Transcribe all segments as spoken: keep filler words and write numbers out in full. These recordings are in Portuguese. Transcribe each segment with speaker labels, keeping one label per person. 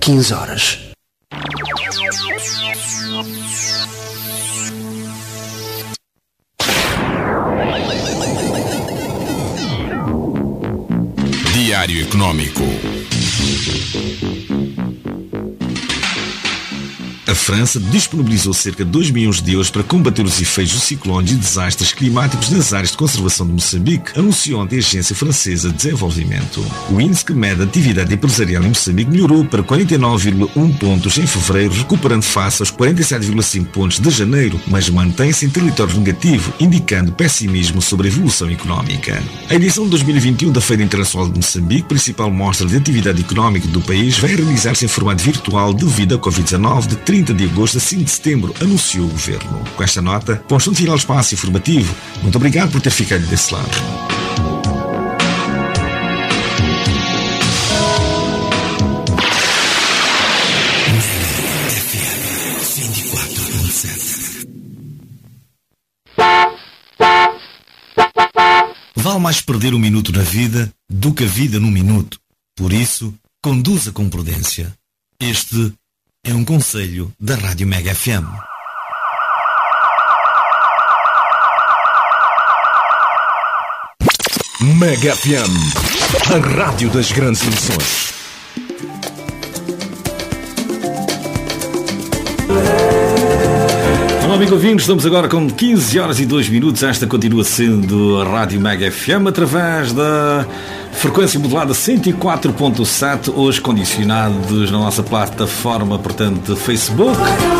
Speaker 1: quinze horas.
Speaker 2: Diário Económico. A França disponibilizou cerca de dois milhões de euros para combater os efeitos dos ciclones e desastres climáticos nas áreas de conservação de Moçambique, anunciou ontem a Agência Francesa de Desenvolvimento. O índice que mede a atividade empresarial em Moçambique melhorou para quarenta e nove vírgula um pontos em fevereiro, recuperando face aos quarenta e sete vírgula cinco pontos de janeiro, mas mantém-se em território negativo, indicando pessimismo sobre a evolução económica. A edição de dois mil e vinte e um da Feira Internacional de Moçambique, principal mostra de atividade económica do país, vai realizar-se em formato virtual devido à covid dezenove de trinta de agosto a cinco de setembro, anunciou o governo. Com esta nota, pomos no final do espaço informativo. Muito obrigado por ter ficado desse lado.
Speaker 3: Vale mais perder um minuto na vida do que a vida num minuto. Por isso, conduza com prudência. Este é um conselho da Rádio Mega F M.
Speaker 4: Mega F M, a rádio das grandes emoções.
Speaker 5: Olá, amigo ouvinte, estamos agora com quinze horas e dois minutos. Esta continua sendo a Rádio Mega F M através da frequência modulada cento e quatro ponto sete, hoje condicionados na nossa plataforma, portanto, Facebook.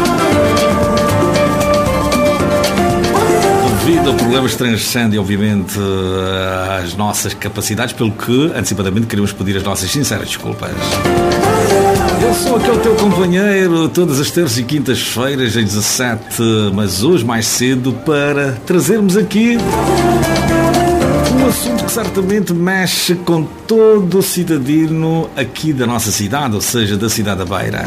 Speaker 5: Devido a problemas que transcendem, obviamente, as nossas capacidades, pelo que, antecipadamente, queremos pedir as nossas sinceras desculpas. Eu sou aquele teu companheiro todas as terças e quintas-feiras, às dezassete, mas hoje mais cedo, para trazermos aqui um assunto que certamente mexe com todo o cidadino aqui da nossa cidade, ou seja, da cidade da Beira.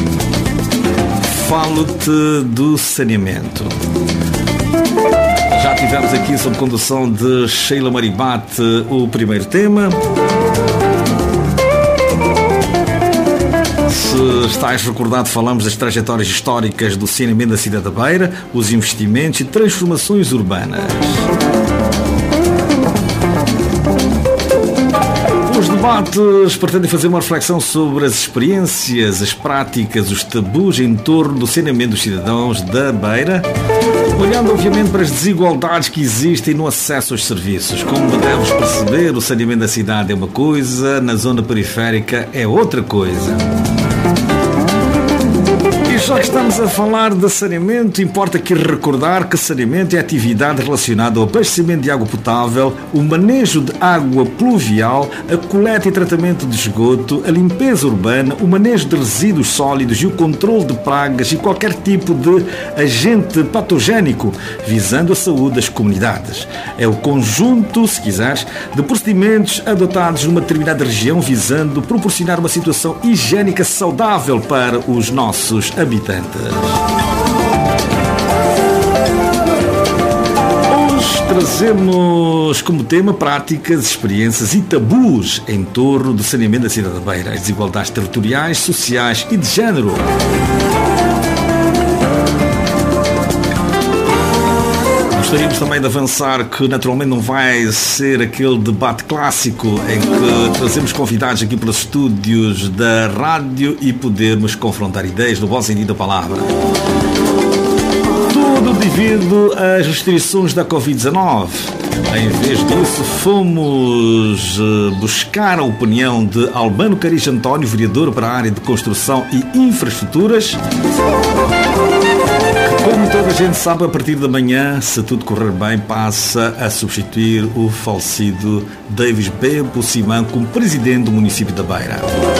Speaker 5: Falo-te do saneamento. Já tivemos aqui, sob condução de Sheila Maribate, o primeiro tema. Se estás recordado, falamos das trajetórias históricas do saneamento da cidade da Beira, os investimentos e transformações urbanas. Os debates pretendem fazer uma reflexão sobre as experiências, as práticas, os tabus em torno do saneamento dos cidadãos da Beira, olhando obviamente para as desigualdades que existem no acesso aos serviços. Como deves perceber, o saneamento da cidade é uma coisa, na zona periférica é outra coisa. E já que estamos a falar de saneamento, importa aqui recordar que saneamento é atividade relacionada ao abastecimento de água potável, o manejo de água pluvial, a coleta e tratamento de esgoto, a limpeza urbana, o manejo de resíduos sólidos e o controle de pragas e qualquer tipo de agente patogénico, visando a saúde das comunidades. É o conjunto, se quiseres, de procedimentos adotados numa determinada região, visando proporcionar uma situação higiênica saudável para os nossos habitantes. Hoje trazemos como tema práticas, experiências e tabus em torno do saneamento da cidade da Beira, as desigualdades territoriais, sociais e de género. Gostaríamos também de avançar que naturalmente não vai ser aquele debate clássico em que trazemos convidados aqui para os estúdios da rádio e podermos confrontar ideias no bom sentido da palavra. Tudo devido às restrições da covid dezenove. Em vez disso, fomos buscar a opinião de Albano Cariz António, vereador para a área de construção e infraestruturas. Como toda a gente sabe, a partir da manhã, se tudo correr bem, passa a substituir o falecido Davis Bebo Simão como presidente do município da Beira.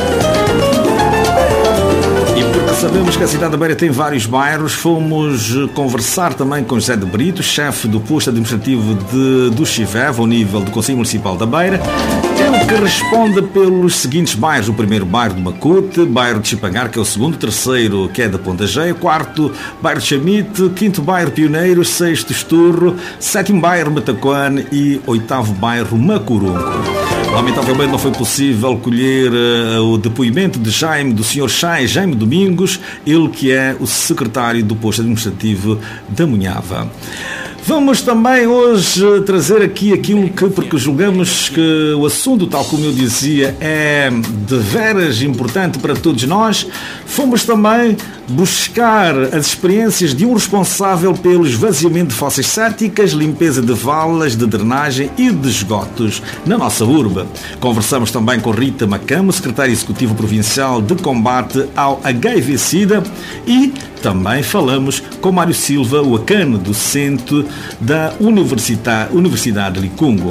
Speaker 5: E porque sabemos que a cidade da Beira tem vários bairros, fomos conversar também com José de Brito, chefe do posto administrativo de, do Chivev, ao nível do Conselho Municipal da Beira. Ele que responde pelos seguintes bairros: o primeiro bairro de Macute, bairro de Chipangar, que é o segundo, terceiro que é da Ponta Geia, quarto bairro de Chamite, quinto bairro Pioneiros, sexto Esturro, sétimo bairro Matacoane e oitavo bairro Macurunco. Lamentavelmente não foi possível colher uh, o depoimento de Jaime, do senhor Chay, Jaime Domingos, ele que é o secretário do posto administrativo da Munhava. Vamos também hoje trazer aqui aquilo que, porque julgamos que o assunto, tal como eu dizia, é de veras importante para todos nós. Fomos também buscar as experiências de um responsável pelo esvaziamento de fossas sépticas, limpeza de valas, de drenagem e de esgotos na nossa urbe. Conversamos também com Rita Macamo, secretária executiva provincial de combate ao H I V-Sida, e também falamos com Mário Silva, o acano docente da Universidade, Universidade de Licungo.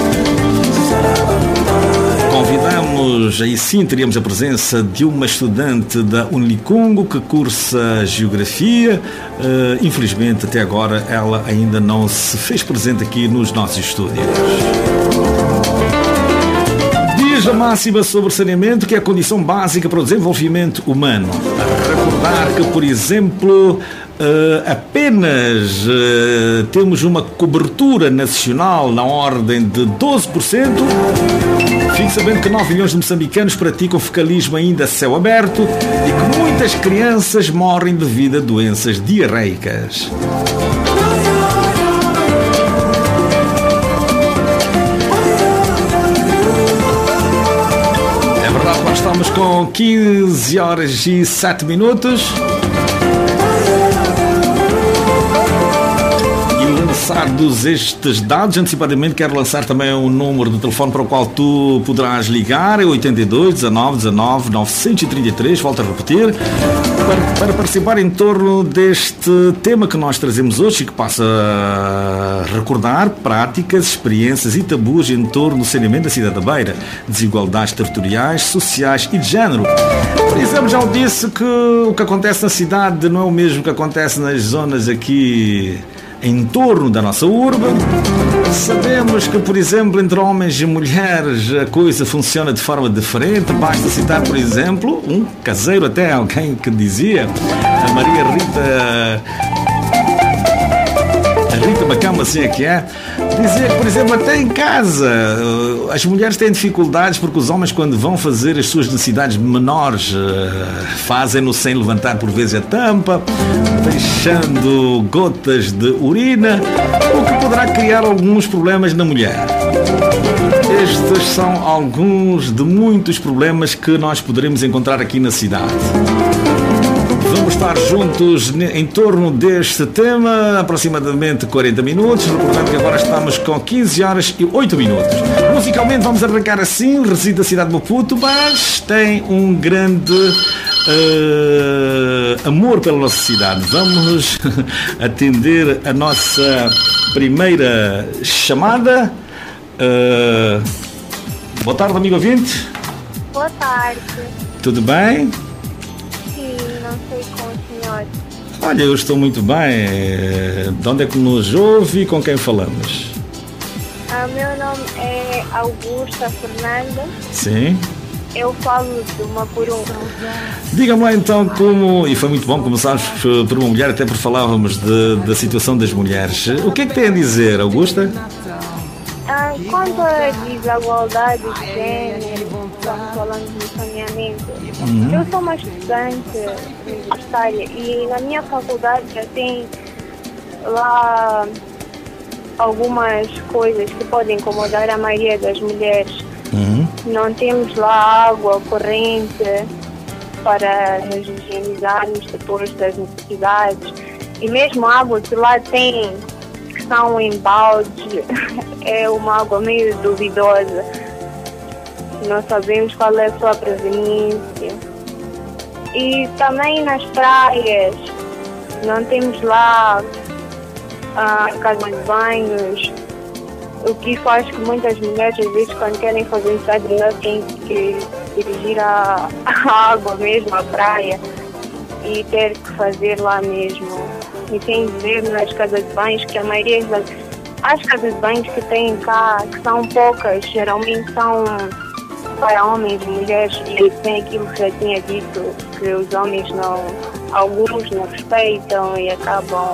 Speaker 5: Convidamos, aí sim teríamos a presença de uma estudante da Unilicungo que cursa Geografia. Uh, infelizmente, até agora, ela ainda não se fez presente aqui nos nossos estúdios. Diz a máxima sobre saneamento, que é a condição básica para o desenvolvimento humano. A recordar que, por exemplo, Uh, apenas uh, temos uma cobertura nacional na ordem de doze por cento. Fique sabendo que nove milhões de moçambicanos praticam fecalismo ainda a céu aberto e que muitas crianças morrem devido a doenças diarreicas. É verdade, nós estamos com quinze horas e sete minutos. Lançados estes dados, antecipadamente quero lançar também o número de telefone para o qual tu poderás ligar, é oito dois, dezenove, dezenove, novecentos e trinta e três, volto a repetir, para, para participar em torno deste tema que nós trazemos hoje e que passa a recordar práticas, experiências e tabus em torno do saneamento da cidade da Beira, desigualdades territoriais, sociais e de género. Por exemplo, já disse que o que acontece na cidade não é o mesmo que acontece nas zonas aqui em torno da nossa urbe. Sabemos que, por exemplo, entre homens e mulheres a coisa funciona de forma diferente. Basta citar, por exemplo, um caseiro, até alguém que dizia, a Maria Rita a Rita Macamo, assim é que é, dizia que, por exemplo, até em casa as mulheres têm dificuldades porque os homens, quando vão fazer as suas necessidades menores, fazem-no sem levantar por vezes a tampa, deixando gotas de urina, o que poderá criar alguns problemas na mulher. Estes são alguns de muitos problemas que nós poderemos encontrar aqui na cidade. Vamos estar juntos em torno deste tema, aproximadamente quarenta minutos. Recordando que agora estamos com quinze horas e oito minutos. Musicalmente vamos arrancar assim. Reside na cidade de Maputo, mas tem um grande uh, amor pela nossa cidade. Vamos atender a nossa primeira chamada. Uh, boa tarde, amigo ouvinte.
Speaker 1: Boa tarde.
Speaker 5: Tudo bem?
Speaker 1: Não sei com o senhor.
Speaker 5: Olha, eu estou muito bem. De onde é que nos ouve e com quem falamos?
Speaker 1: Ah, meu nome é Augusta Fernanda.
Speaker 5: Sim.
Speaker 1: Eu falo de uma por um.
Speaker 5: Diga-me lá então como, e foi muito bom começarmos por uma mulher, até porque falávamos de, da situação das mulheres. O que é que tem a dizer, Augusta?
Speaker 1: Ah, quanto à desigualdade de género, estamos falando de saneamento, uhum. Eu sou uma estudante universitária e na minha faculdade já tem lá algumas coisas que podem incomodar a maioria das mulheres. Uhum. Não temos lá água corrente para nos higienizarmos depois das necessidades, e mesmo a água que lá tem, que são em balde, é uma água meio duvidosa. Não sabemos qual é a sua proveniência. E também nas praias não temos lá ah, casas de banhos, o que faz que muitas mulheres, às vezes, quando querem fazer necessidade, têm que dirigir a, a água mesmo, à praia, e ter que fazer lá mesmo. E sem dizer nas casas de banhos que a maioria das as casas de banhos que tem cá, que são poucas, geralmente são para homens e mulheres, e tem aquilo que já tinha dito, que os homens não, alguns não respeitam e acabam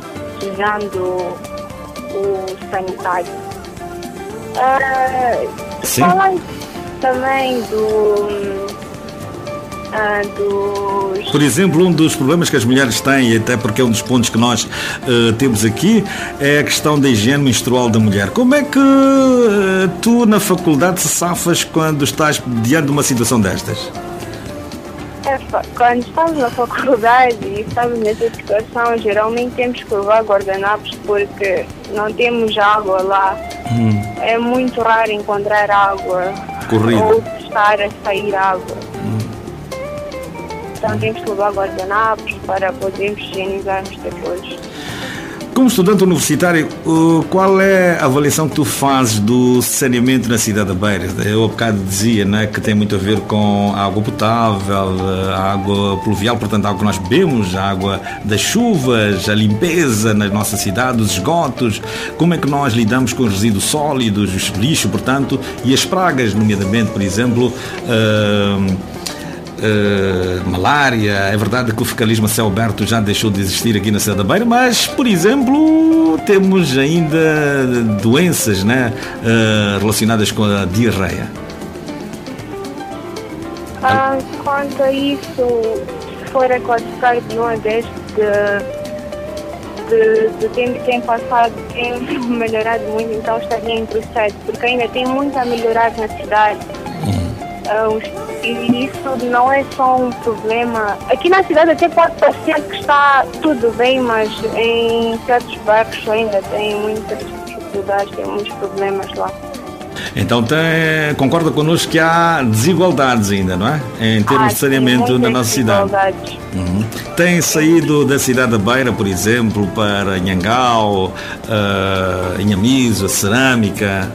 Speaker 1: sujando o sanitário. Uh,
Speaker 5: Sim.
Speaker 1: Falando também do... Ah, dos...
Speaker 5: Por exemplo, um dos problemas que as mulheres têm, e até porque é um dos pontos que nós uh, temos aqui, é a questão da higiene menstrual da mulher. Como é que uh, tu na faculdade se safas quando estás diante de uma situação destas?
Speaker 1: É, quando estamos na faculdade e estamos nessa situação, geralmente temos que levar guardanapos porque não temos água lá. Hum. É muito raro encontrar água.
Speaker 5: Corrida.
Speaker 1: Ou estar a sair água. Hum. Então temos que levar guardanapos para podermos higienizarmos depois.
Speaker 5: Como estudante universitário, qual é a avaliação que tu fazes do saneamento na cidade da Beira? Eu há bocado dizia, né, que tem muito a ver com a água potável, a água pluvial, portanto a água que nós bebemos, a água das chuvas, a limpeza na nossa cidade, os esgotos. Como é que nós lidamos com os resíduos sólidos, os lixo, portanto, e as pragas, nomeadamente, por exemplo... Uh, Uh, malária. É verdade que o fecalismo a céu aberto já deixou de existir aqui na cidade da Beira, mas, por exemplo, temos ainda doenças, né, uh, relacionadas com a diarreia.
Speaker 1: Ah, quanto a isso, se for a classificar de uma vez de, de, de tempo que tem passado, tem melhorado muito, então estaria em processo, porque ainda tem muito a melhorar na cidade. Uhum. Uh, os E isso não é só um problema. Aqui na cidade até pode parecer que está tudo bem, mas em certos bairros ainda tem muitas dificuldades, tem muitos problemas lá.
Speaker 5: Então tem, concorda connosco que há desigualdades ainda, não é? Em termos ah, de saneamento na nossa cidade. Uhum. Tem saído da cidade da Beira, por exemplo, para Nhangau, uh, Inhamiso, a cerâmica?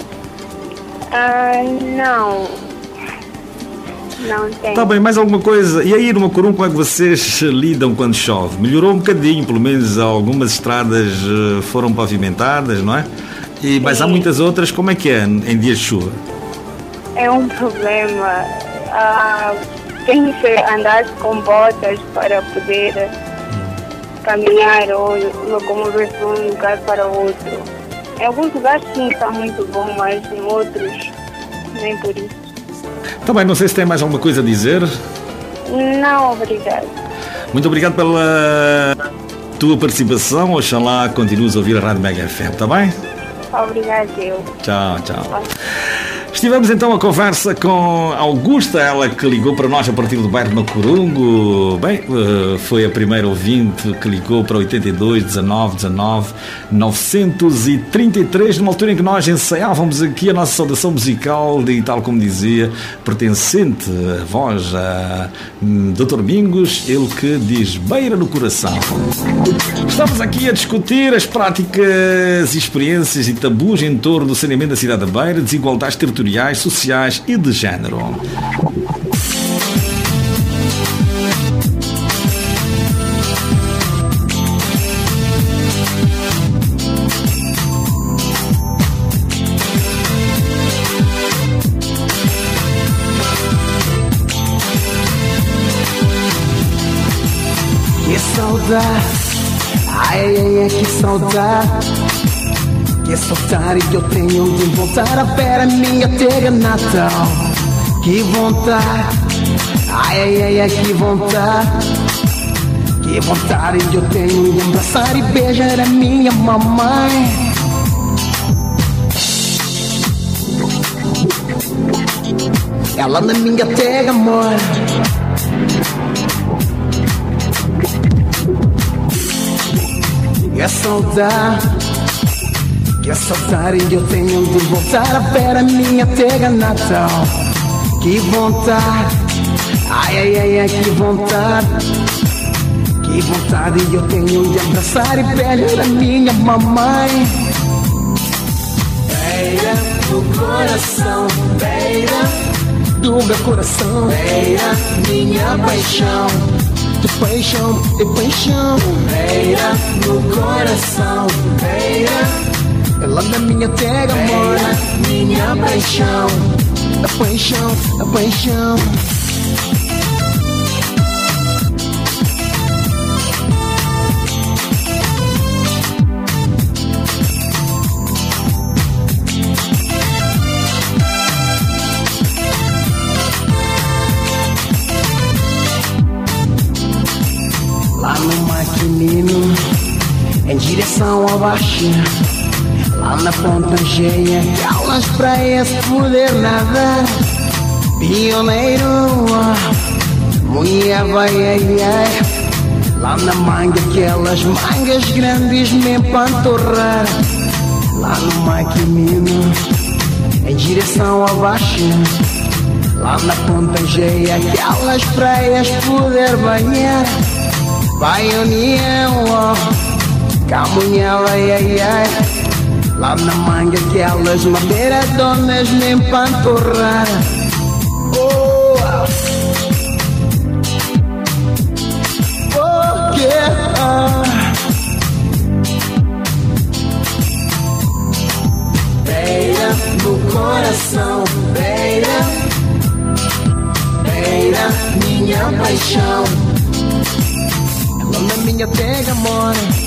Speaker 1: Uh, não. Não tem.
Speaker 5: Está bem, mais alguma coisa? E aí no Macurum, como é que vocês lidam quando chove? Melhorou um bocadinho, pelo menos algumas estradas foram pavimentadas, não é? E, mas há muitas outras, como é que é em dias de chuva?
Speaker 1: É um problema. Ah, tem que andar com botas para poder caminhar ou locomover-se de um lugar para outro. Em alguns lugares sim está muito bom, mas em outros nem por isso.
Speaker 5: Também não sei se tem mais alguma coisa a dizer.
Speaker 1: Não, obrigado.
Speaker 5: Muito obrigado pela tua participação. Oxalá continues a ouvir a Rádio Mega F M, está bem?
Speaker 1: Obrigado, eu.
Speaker 5: Tchau, tchau. Bye. Estivemos então a conversa com Augusta, ela que ligou para nós a partir do bairro de Macurungo. Bem, foi a primeira ouvinte que ligou para oitenta e dois, dezanove, dezanove, novecentos e trinta e três, numa altura em que nós ensaiávamos aqui a nossa saudação musical e tal como dizia, pertencente a voz a doutor Mingos, ele que diz Beira no coração. Estamos aqui a discutir as práticas, experiências e tabus em torno do saneamento da cidade da Beira, desigualdades territoriais, sociais e de género.
Speaker 6: Que saudade, ai, ai, ai, que saudade. Que saudade que eu tenho de voltar a ver a minha terra natal. Que vontade, ai, ai, ai, ai, que vontade. Que vontade que eu tenho de abraçar e beijar a minha mamãe. Ela na minha terra mora. Que saudade. Que saudade que eu tenho de voltar a ver a minha terra natal. Que vontade, ai, ai, ai, ai, que vontade. Que vontade que eu tenho de abraçar e beijar a minha mamãe. Beira do coração, beira do meu coração, beira minha paixão. De paixão, de paixão, beira no coração, beira. Ela na minha terra mora, minha paixão, a paixão, a paixão. maquinino em direção ao baixo. Lá na ponta cheia, aquelas praias poder nadar. Pioneiro, mulher vai ai ai. Lá na manga, aquelas mangas grandes me empanturrar. Lá no maquinino em direção ao baixo. Lá na ponta cheia, aquelas praias poder banhar. Vai União, oh, Camunha, vai ai ai. Lá na manga, aquelas madeiradonas me empanturrar. Oh, oh yeah. Beira no coração, beira, beira minha paixão. Ela na minha terra mora.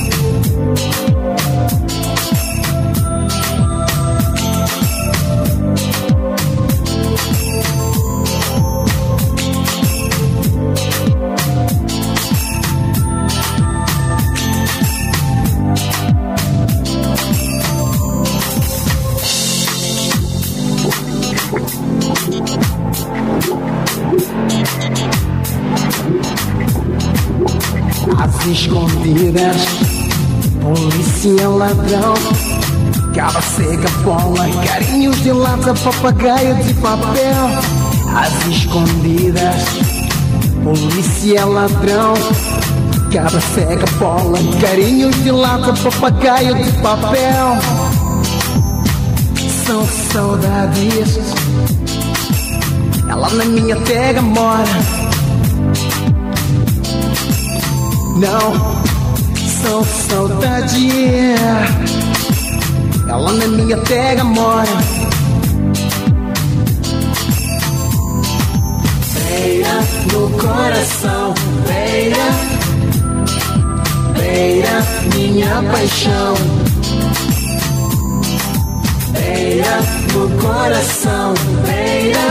Speaker 6: As escondidas, polícia ladrão, cabra seca, bola, carinhos de lata, papagaio de papel. As escondidas, polícia ladrão, cabra seca, bola, carinhos de lata, papagaio de papel. São saudades, ela na minha terra mora. Não, são saudade. Ela na minha terra mora. Beira no coração, beira, beira minha paixão. Beira no coração, beira,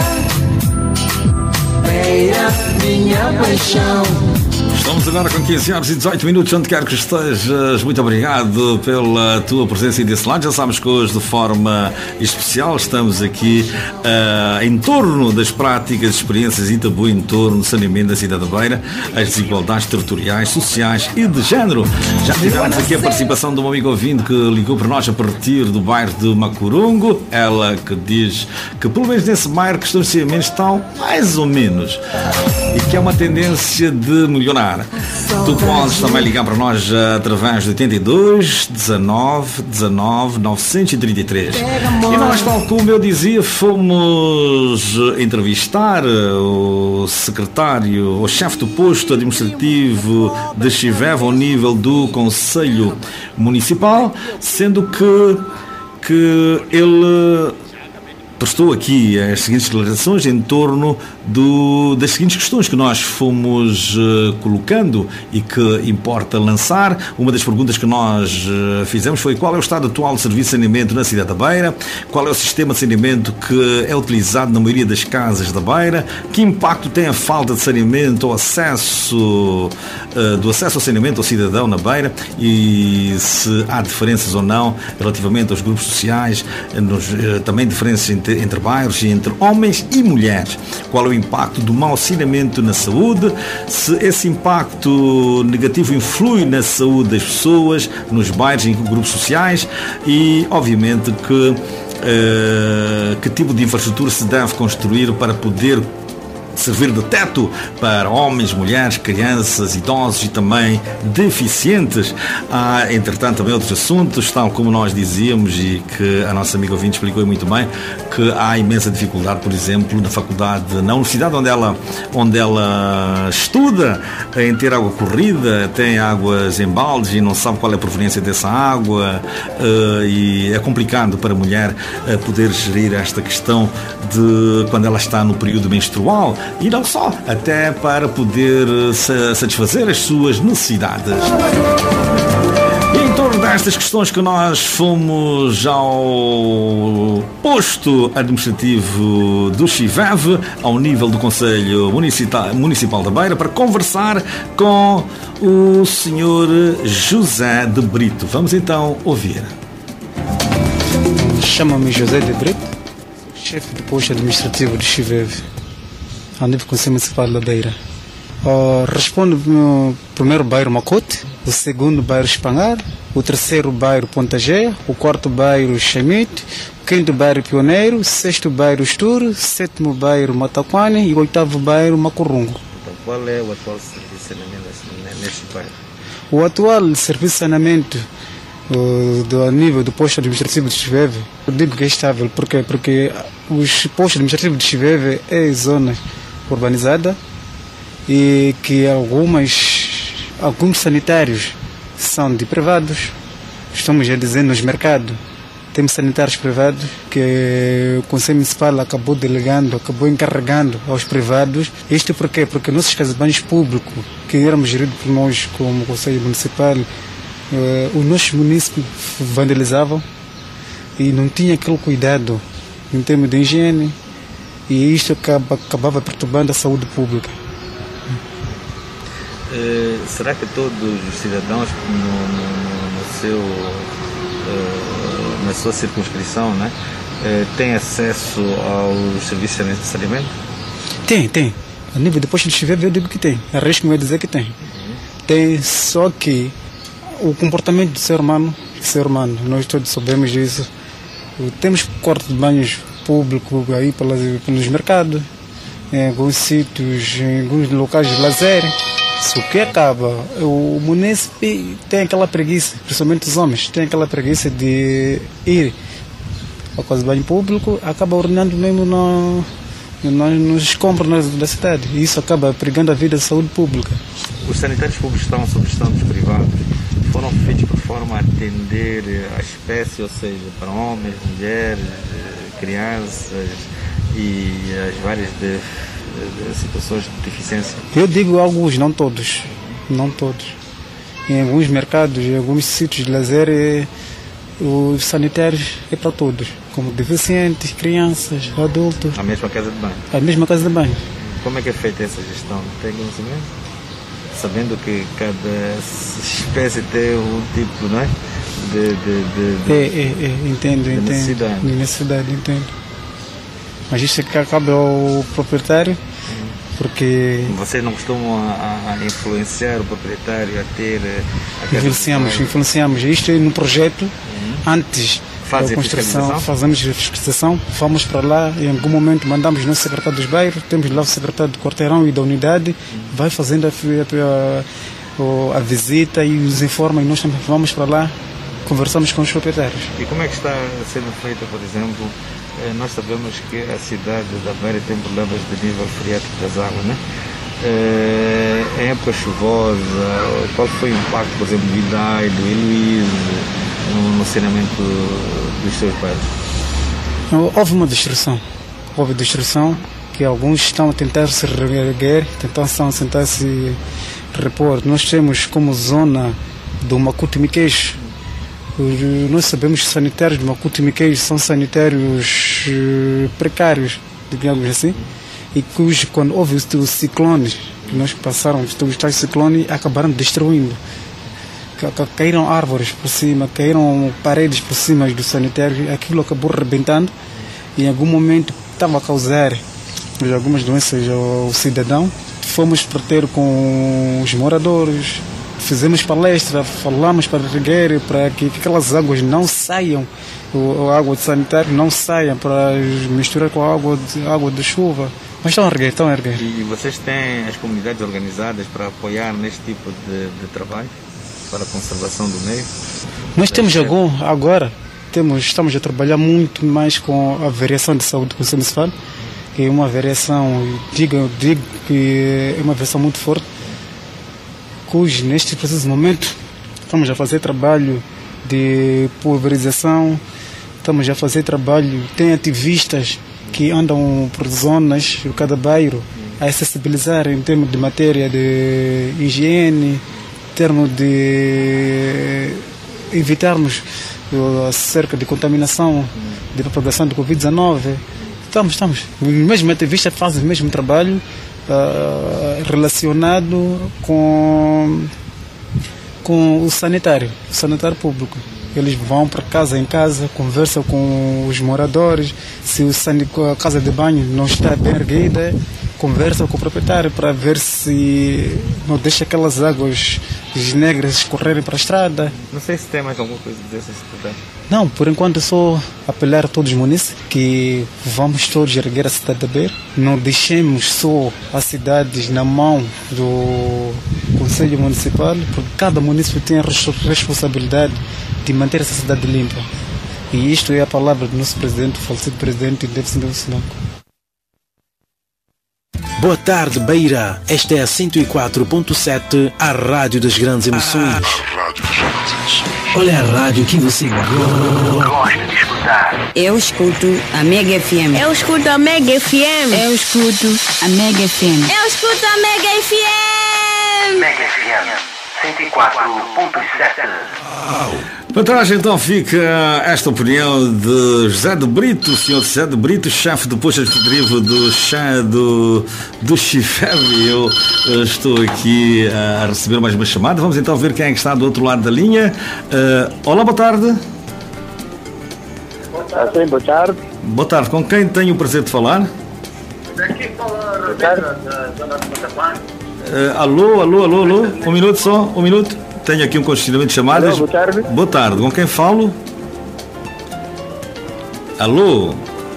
Speaker 6: beira minha paixão.
Speaker 5: Estamos agora com quinze horas e dezoito minutos, onde quer que estejas. Muito obrigado pela tua presença e desse lado. Já sabes que hoje, de forma especial, estamos aqui uh, em torno das práticas, experiências e tabu em torno do saneamento da cidade da Beira, as desigualdades territoriais, sociais e de género. Já tivemos aqui a participação de uma amiga ouvinte que ligou para nós a partir do bairro de Macurungo. Ela que diz que, pelo menos nesse bairro, que os saneamentos estão mais ou menos e que é uma tendência de melhorar. Tu podes também ligar para nós através de oitenta e dois, dezanove, dezanove, novecentos e trinta e três. E nós, tal como eu dizia, fomos entrevistar o secretário, o chefe do posto administrativo de Chiveva ao nível do Conselho Municipal, sendo que, que ele prestou aqui as seguintes declarações em torno do, das seguintes questões que nós fomos uh, colocando e que importa lançar. Uma das perguntas que nós uh, fizemos foi: qual é o estado atual do serviço de saneamento na cidade da Beira? Qual é o sistema de saneamento que é utilizado na maioria das casas da Beira? Que impacto tem a falta de saneamento, o acesso, uh, do acesso ao saneamento ao cidadão na Beira? E se há diferenças ou não relativamente aos grupos sociais, nos, uh, também diferenças entre Entre, entre bairros e entre homens e mulheres. Qual é o impacto do mau saneamento na saúde? Se esse impacto negativo influi na saúde das pessoas, nos bairros e em grupos sociais, e obviamente que uh, que tipo de infraestrutura se deve construir para poder servir de teto para homens, mulheres, crianças, idosos e também deficientes. Há, entretanto, também outros assuntos, tal como nós dizíamos e que a nossa amiga ouvinte explicou muito bem, que há imensa dificuldade, por exemplo, na faculdade, na universidade onde ela, onde ela estuda, em ter água corrida, tem águas em baldes e não sabe qual é a proveniência dessa água, e é complicado para a mulher poder gerir esta questão de quando ela está no período menstrual. E não só, até para poder satisfazer as suas necessidades. E em torno destas questões que nós fomos ao posto administrativo do Chiveve, ao nível do Conselho Municipal da Beira, para conversar com o senhor José de Brito. Vamos então ouvir.
Speaker 7: Chamo-me José de Brito, chefe do posto administrativo do Chiveve, ao nível do Conselho Municipal da Beira. Uh, respondo no primeiro bairro Macote, o segundo bairro Espangar, o terceiro bairro Ponta Géia, o quarto bairro Chemite, o quinto bairro Pioneiro, o sexto bairro Estur, sétimo bairro Mataquane e o oitavo bairro Macurrungo.
Speaker 8: Então, qual é o atual serviço de saneamento neste bairro?
Speaker 7: O atual serviço de saneamento uh, do a nível do posto administrativo de Chiveve, eu digo que é estável. Por quê? Porque os postos administrativos de Chiveve é zona urbanizada e que algumas, alguns sanitários são de privados. Estamos a dizer nos mercados. Temos sanitários privados que o Conselho Municipal acabou delegando, acabou encarregando aos privados. Isto por quê? Porque nossos casas de banhos públicos, que éramos geridos por nós como Conselho Municipal, eh, os nossos municípios vandalizavam e não tinha aquele cuidado em termos de higiene, e isto acaba, acabava perturbando a saúde pública.
Speaker 8: Uh, será que todos os cidadãos no, no, no seu, uh, na sua circunscrição, né, uh, têm acesso aos serviços de saneamento?
Speaker 7: Tem, tem. A nível de posto de Chiveve eu digo que tem. Arrisco-me a dizer que tem. Uhum. Tem, só que o comportamento do ser humano, ser humano, nós todos sabemos disso. Temos quartos de banhos públicos aí pelas, pelos mercados, em alguns sítios, em alguns locais de lazer. O que acaba, o munícipe tem aquela preguiça, principalmente os homens, tem aquela preguiça de ir ao casa de banho público, acaba urinando mesmo no, no, nos escombros da cidade, e isso acaba pregando a vida da saúde pública.
Speaker 8: Os sanitários públicos estão sob gestão dos privados, foram feitos por forma a atender a espécie, ou seja, para homens, mulheres, crianças e as várias de de situações de deficiência?
Speaker 7: Eu digo alguns, não todos, não todos. Em alguns mercados, em alguns sítios de lazer, é, os sanitários é para todos, como deficientes, crianças, adultos.
Speaker 8: A mesma casa de banho?
Speaker 7: A mesma casa de banho.
Speaker 8: Como é que é feita essa gestão? Tem conhecimento? Sabendo que cada espécie tem um tipo, não é? De, de, de, de,
Speaker 7: é, é, é, entendo,
Speaker 8: de
Speaker 7: entendo.
Speaker 8: necessidade.
Speaker 7: De necessidade, entendo. Mas isso é que acaba ao proprietário, porque...
Speaker 8: Vocês não costumam a, a influenciar o proprietário a ter... A
Speaker 7: influenciamos, influenciamos. Isto é no projeto, uhum. Antes
Speaker 8: Faz
Speaker 7: da construção, fazemos a fiscalização, vamos para lá, em algum momento mandamos o nosso secretário dos bairros, temos lá o secretário do quarteirão e da unidade, uhum. Vai fazendo a, a, a visita e nos informa, e nós também vamos para lá, conversamos com os proprietários.
Speaker 8: E como é que está sendo feita, por exemplo... Nós sabemos que a cidade da Beira tem problemas de nível freático das águas, né? Em época chuvosa, qual foi o impacto, por exemplo, do Idai, do Heloíse, no, no saneamento dos seus bairros?
Speaker 7: Houve uma destruição, houve destruição, que alguns estão a tentar se reerguer, estão a tentar se repor. Nós temos como zona do Macuto Miqueixo. Nós sabemos que os sanitários de Macuto e Miqueiros são sanitários uh, precários, digamos assim, e cujo, quando houve os ciclones, que nós passaram, os tais ciclones acabaram destruindo. Caíram árvores por cima, caíram paredes por cima do sanitário, aquilo acabou rebentando e em algum momento estava a causar algumas doenças ao cidadão. Fomos para ter com os moradores, fizemos palestra, falamos para reguer, para que, que aquelas águas não saiam, a água de sanitário não saia para misturar com a água de, água de chuva. Mas estão a reguer, estão a reguer.
Speaker 8: E vocês têm as comunidades organizadas para apoiar neste tipo de, de trabalho, para a conservação do meio?
Speaker 7: Nós temos algum, agora, temos, estamos a trabalhar muito mais com a variação de saúde do Conselho Municipal, que é uma variação, digo, digo que é uma variação muito forte, cujo neste preciso momento estamos a fazer trabalho de pulverização, estamos a fazer trabalho, tem ativistas que andam por zonas de cada bairro a acessibilizar em termos de matéria de higiene, em termos de evitarmos uh, acerca de contaminação, de propagação do covid dezenove. Estamos, estamos. Mesmo ativistas fazem o mesmo trabalho uh, relacionado com, com o sanitário, o sanitário público. Eles vão para casa em casa, conversam com os moradores. Se o san... a casa de banho não está bem erguida, conversam com o proprietário para ver se não deixa aquelas águas negras escorrerem para a estrada.
Speaker 8: Não sei se tem mais alguma coisa a dizer, secretário.
Speaker 7: Não, por enquanto é só apelar a todos os munícipes que vamos todos erguer a cidade de Beira. Não deixemos só as cidades na mão do Conselho Municipal, porque cada município tem a responsabilidade de manter essa cidade limpa. E isto é a palavra do nosso presidente, o falecido presidente Davidson Silva.
Speaker 9: Boa tarde, Beira. Esta é a cento e quatro ponto sete, a Rádio das Grandes Emoções. Olha a rádio que você gosta de escutar.
Speaker 10: Eu escuto a Mega F M.
Speaker 11: Eu escuto a Mega F M.
Speaker 10: Eu escuto a Mega F M.
Speaker 11: Eu escuto a Mega F M.
Speaker 12: Mega F M cento e quatro ponto sete.
Speaker 5: Para trás então fica esta opinião de José de Brito, o senhor José de Brito, chefe do posto administrativo do chá do, do Chifeve. Eu, eu estou aqui a receber mais uma chamada. Vamos então ver quem é que está do outro lado da linha. Uh, olá, boa tarde.
Speaker 13: Ah, sim, boa tarde.
Speaker 5: Boa tarde, com quem tenho o prazer de falar?
Speaker 13: Daqui fala da zona de Mataquã.
Speaker 5: Uh, alô, alô, alô, alô, um minuto só, um minuto. Tenho aqui um congestionamento de chamadas.
Speaker 13: Alô, boa tarde.
Speaker 5: Boa tarde, com quem falo? Alô?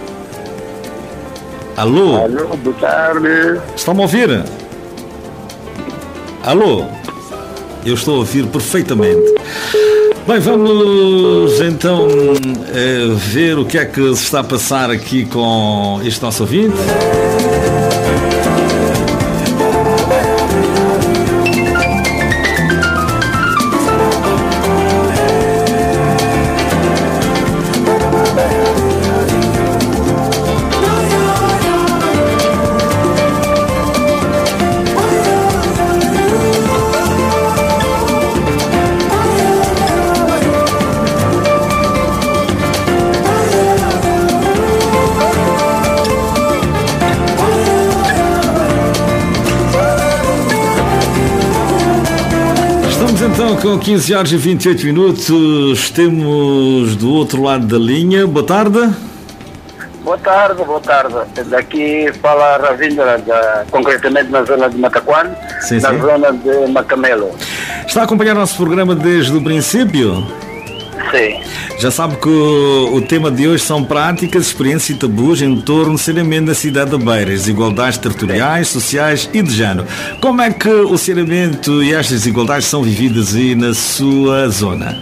Speaker 5: Alô?
Speaker 13: Alô, boa tarde.
Speaker 5: Estão-me a ouvir? Alô? Eu estou a ouvir perfeitamente. Bem, vamos então uh, ver o que é que se está a passar aqui com este nosso ouvinte. Então, com quinze horas e vinte e oito minutos, temos do outro lado da linha. Boa tarde.
Speaker 13: Boa tarde, boa tarde. Daqui fala a Ravindra, da, concretamente na zona de Mataquã,
Speaker 5: sim,
Speaker 13: na
Speaker 5: sim.
Speaker 13: zona de Macamelo.
Speaker 5: Está a acompanhar o nosso programa desde o princípio?
Speaker 13: Sim.
Speaker 5: Já sabe que o, o tema de hoje são práticas, experiências e tabus em torno do saneamento da cidade de Beira, desigualdades territoriais, sociais e de género. Como é que o saneamento e estas desigualdades são vividas aí na sua zona?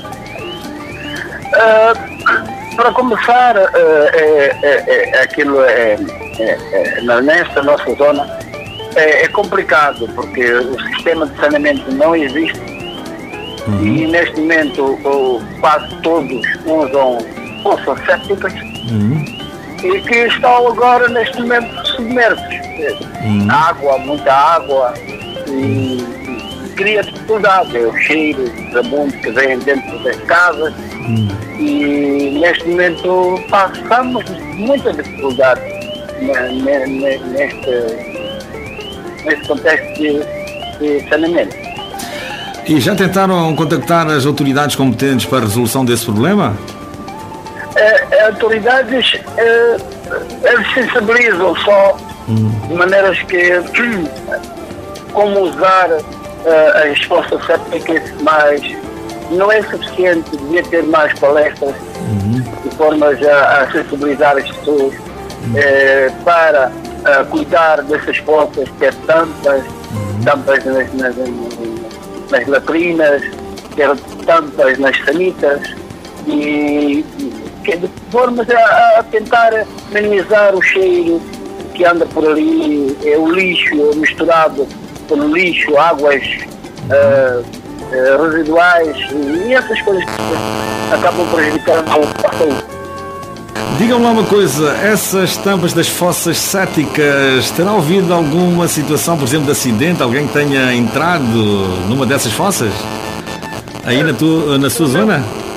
Speaker 13: Uh, para começar, uh, é, é, é, aquilo é, é, é, nesta nossa zona é, é complicado, porque o sistema de saneamento não existe. Uhum. E neste momento o, quase todos usam poças sépticas, uhum, e que estão agora neste momento submersos. Uhum. Água, muita água, e, e cria dificuldade, o cheiro zabundo que vem dentro das casas, uhum, e neste momento passamos muita dificuldade neste, neste contexto de, de saneamento.
Speaker 5: E já tentaram contactar as autoridades competentes para a resolução desse problema?
Speaker 13: As autoridades é, eles sensibilizam só, hum, de maneiras que como usar uh, as fossas sépticas, mas não é suficiente, devia ter mais palestras, uhum, de formas a, a sensibilizar as pessoas, uhum, eh, para uh, cuidar dessas fossas, ter tampas, uhum, tampas nas, nas, nas latrinas, ter tampas nas sanitas, e que, de formas a, a tentar minimizar o cheiro que anda por ali, é o lixo misturado pelo lixo, águas uh, uh, residuais e essas coisas que acabam prejudicando a saúde.
Speaker 5: Digam-me lá uma coisa, essas tampas das fossas sépticas, terá havido alguma situação, por exemplo, de acidente, alguém que tenha entrado numa dessas fossas? Aí na, tu, na sua zona?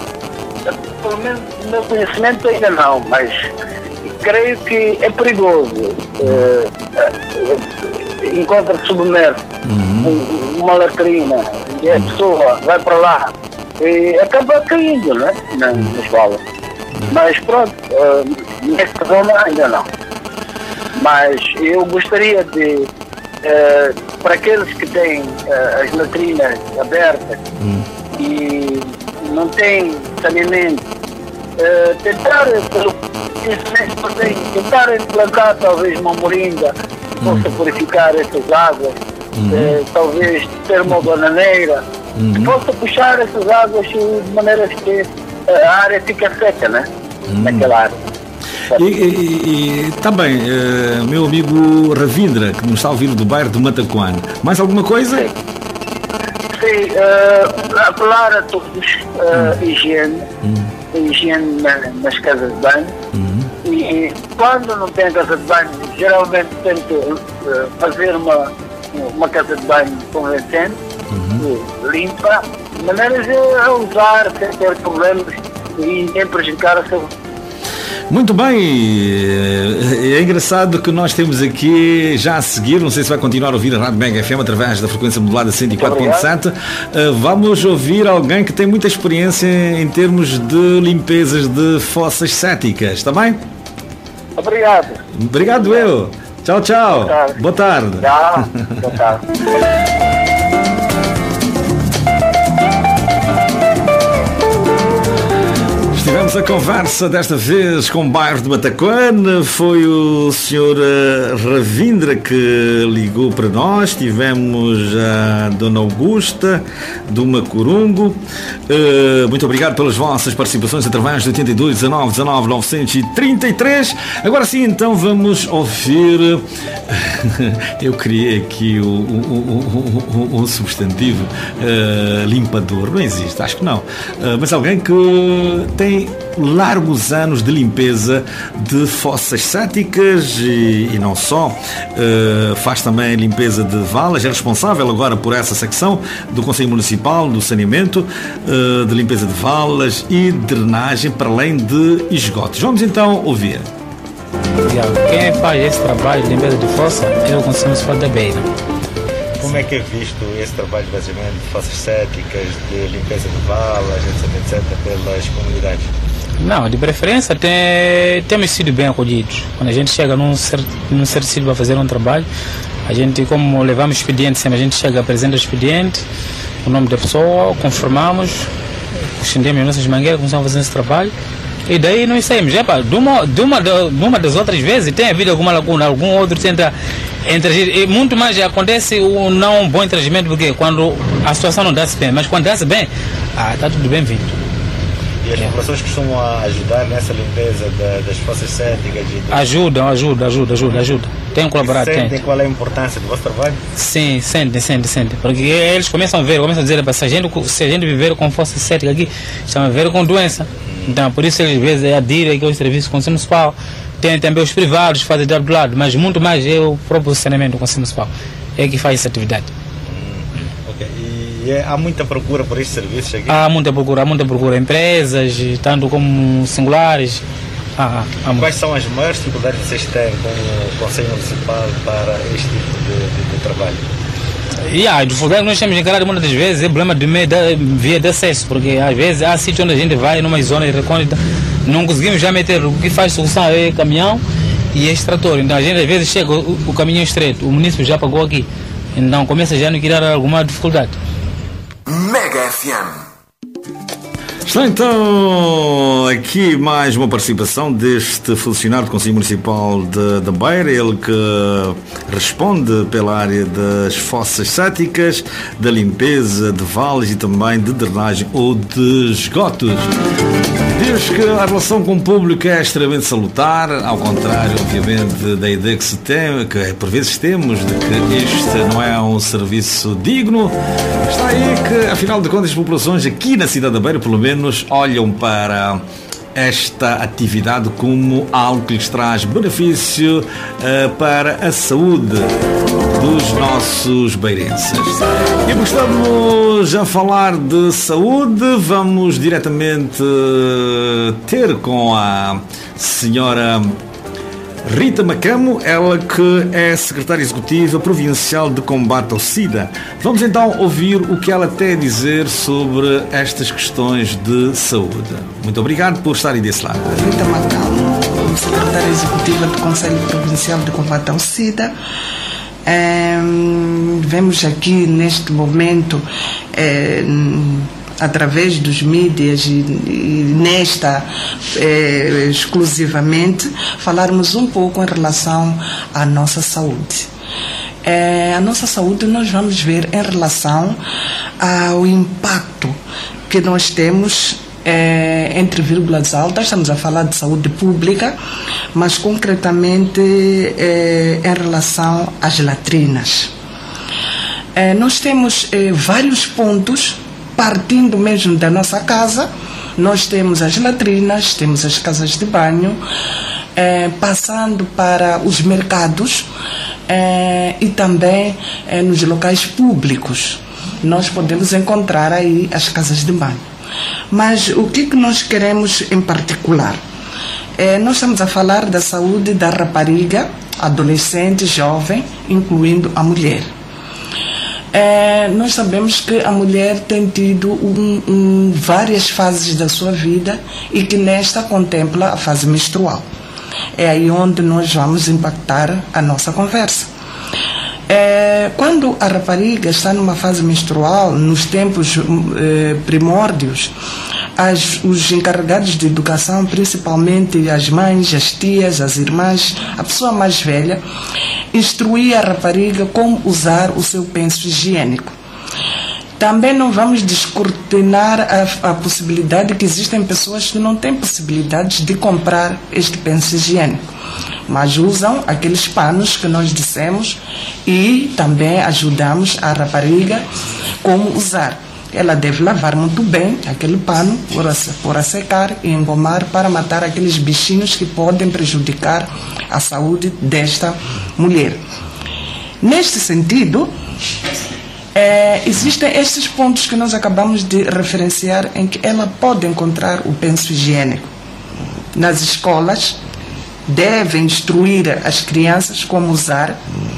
Speaker 13: menos no meu conhecimento ainda não, mas creio que é perigoso. Uh, uh, encontra-se submerso uhum. um, uma latrina e a pessoa vai para lá e acaba caindo, né? Na, na escola. Mas pronto, uh, nesta zona ainda não. Mas eu gostaria de, uh, para aqueles que têm uh, as latrinas abertas uhum. e não têm saneamento, uh, tentar, pelo tentar implantar talvez uma moringa que possa uhum. purificar essas águas, uhum. uh, talvez ter uma bananeira uhum. que possa puxar essas águas de maneira que a área fica seca, né? Uhum. Naquela área.
Speaker 5: E, e, e também, uh, meu amigo Ravindra, que nos está a ouvir do bairro de Matacoan, mais alguma coisa?
Speaker 13: Sim, Sim uh, apelar a todos uh, uhum. higiene, uhum. higiene na, nas casas de banho. Uhum. E, e quando não tem casa de banho, geralmente tento uh, fazer uma, uma casa de banho convencente, uhum. limpa, de maneira a usar sem ter problemas e nem prejudicar a saúde.
Speaker 5: Muito bem, é engraçado que nós temos aqui já a seguir, não sei se vai continuar a ouvir a Rádio Mega F M através da frequência modulada cento e quatro ponto sete, vamos ouvir alguém que tem muita experiência em termos de limpezas de fossas céticas, está bem?
Speaker 13: Obrigado.
Speaker 5: Obrigado eu. Tchau, tchau. Boa tarde. Boa tarde.
Speaker 13: Tchau. Boa tarde.
Speaker 5: Tivemos a conversa desta vez com o bairro de Matacoan, foi o senhor Ravindra que ligou para nós, tivemos a Dona Augusta do Macurungo. Muito obrigado pelas vossas participações através de oitenta e dois, dezanove, dezanove, novecentos e trinta e três. Agora sim, então vamos ouvir. Eu criei aqui o, o, o, o substantivo uh, limpador, não existe, acho que não, uh, mas alguém que tem largos anos de limpeza de fossas céticas e, e não só, uh, faz também limpeza de valas, é responsável agora por essa secção do Conselho Municipal do Saneamento, uh, de limpeza de valas e drenagem para além de esgotos. Vamos então ouvir.
Speaker 14: Quem faz esse trabalho de limpeza de fossa é o Conselho Municipal da Beira.
Speaker 8: Como é que é visto esse trabalho de esvaziamento de fossas céticas, de limpeza de valas, etc, etcétera, pelas comunidades?
Speaker 14: Não, de preferência tem, temos sido bem acolhidos. Quando a gente chega num certo, num certo sítio para fazer um trabalho, a gente, como levamos expediente sempre, a gente chega, apresenta o expediente, o nome da pessoa, conformamos, estendemos nossas mangueiras, começamos a fazer esse trabalho. E daí nós saímos. Epa, de, uma, de, uma, de uma das outras vezes tem havido alguma lacuna, algum outro tenta interagir. E muito mais acontece o não bom interagimento, porque quando a situação não dá-se bem, mas quando dá-se bem, ah, está tudo bem-vindo.
Speaker 8: E as populações costumam ajudar nessa limpeza da, das fossas céticas? De...
Speaker 14: Ajudam, ajudam, ajudam, ajudam, ajudam. Tem colaborado.
Speaker 8: Sentem
Speaker 14: tem.
Speaker 8: Qual é a importância do vosso trabalho?
Speaker 14: Sim, sentem, sentem, sentem. Porque eles começam a ver, começam a dizer, se a gente, se a gente viver com fossa cética aqui, estamos a viver com doença. Então, por isso, eles às vezes adirem aqui aos serviços do Conselho Municipal. Tem também os privados que fazem do outro lado, mas muito mais é o próprio saneamento do Conselho Municipal. É que faz essa atividade.
Speaker 8: Hum, ok. E é, há muita procura por estes serviços aqui?
Speaker 14: Há muita procura, há muita procura. Empresas, tanto como singulares. Ah, há
Speaker 8: Quais são as maiores dificuldades que vocês têm como Conselho Municipal para este tipo de, de, de trabalho?
Speaker 14: E a dificuldade que nós temos encarado muitas das vezes é o problema de meio da via de acesso, porque às vezes há sítios onde a gente vai numa zona recôndita, não conseguimos já meter. O que faz solução é caminhão e este trator. Então a gente às vezes chega o, o caminhão estreito, o município já pagou aqui, então começa já a nos criar alguma dificuldade.
Speaker 4: Mega F M.
Speaker 5: Está então aqui mais uma participação deste funcionário do Conselho Municipal de, de Beira, ele que responde pela área das fossas céticas, da limpeza de vales e também de drenagem ou de esgotos. Diz que a relação com o público é extremamente salutar, ao contrário, obviamente, da ideia que se tem, que por vezes temos, de que este não é um serviço digno. Está aí que, afinal de contas, as populações aqui na cidade da Beira, pelo menos, olham para esta atividade como algo que lhes traz benefício uh, para a saúde. dos nossos beirenses. E como estamos a falar de saúde, vamos diretamente ter com a senhora Rita Macamo, ela que é secretária executiva provincial de combate ao SIDA. Vamos então ouvir o que ela tem a dizer sobre estas questões de saúde. Muito obrigado por estarem desse lado.
Speaker 15: Rita Macamo, secretária executiva do Conselho Provincial de Combate ao SIDA. É, vemos aqui neste momento, é, através dos mídias e, e nesta é, exclusivamente, falarmos um pouco em relação à nossa saúde. É, a nossa saúde nós vamos ver em relação ao impacto que nós temos é, entre vírgulas altas. Estamos a falar de saúde pública, mas concretamente é, em relação às latrinas. É, nós temos é, vários pontos. Partindo mesmo da nossa casa, nós temos as latrinas, temos as casas de banho, eh, passando para os mercados eh, e também eh, nos locais públicos. Nós podemos encontrar aí as casas de banho. Mas o que, que nós queremos em particular? Eh, nós estamos a falar da saúde da rapariga, adolescente, jovem, incluindo a mulher. É, nós sabemos que a mulher tem tido um, um, várias fases da sua vida e que nesta contempla a fase menstrual. É aí onde nós vamos impactar a nossa conversa. É, quando a rapariga está numa fase menstrual, nos tempos eh, primórdios, as, os encarregados de educação, principalmente as mães, as tias, as irmãs, a pessoa mais velha, instruía a rapariga como usar o seu penso higiênico. Também não vamos descortinar a, a possibilidade que existem pessoas que não têm possibilidades de comprar este penso higiênico, mas usam aqueles panos que nós dissemos e também ajudamos a rapariga como usar. Ela deve lavar muito bem aquele pano, por a, por a secar e engomar para matar aqueles bichinhos que podem prejudicar a saúde desta mulher. Neste sentido, é, existem estes pontos que nós acabamos de referenciar em que ela pode encontrar o penso higiênico. Nas escolas, devem instruir as crianças como usar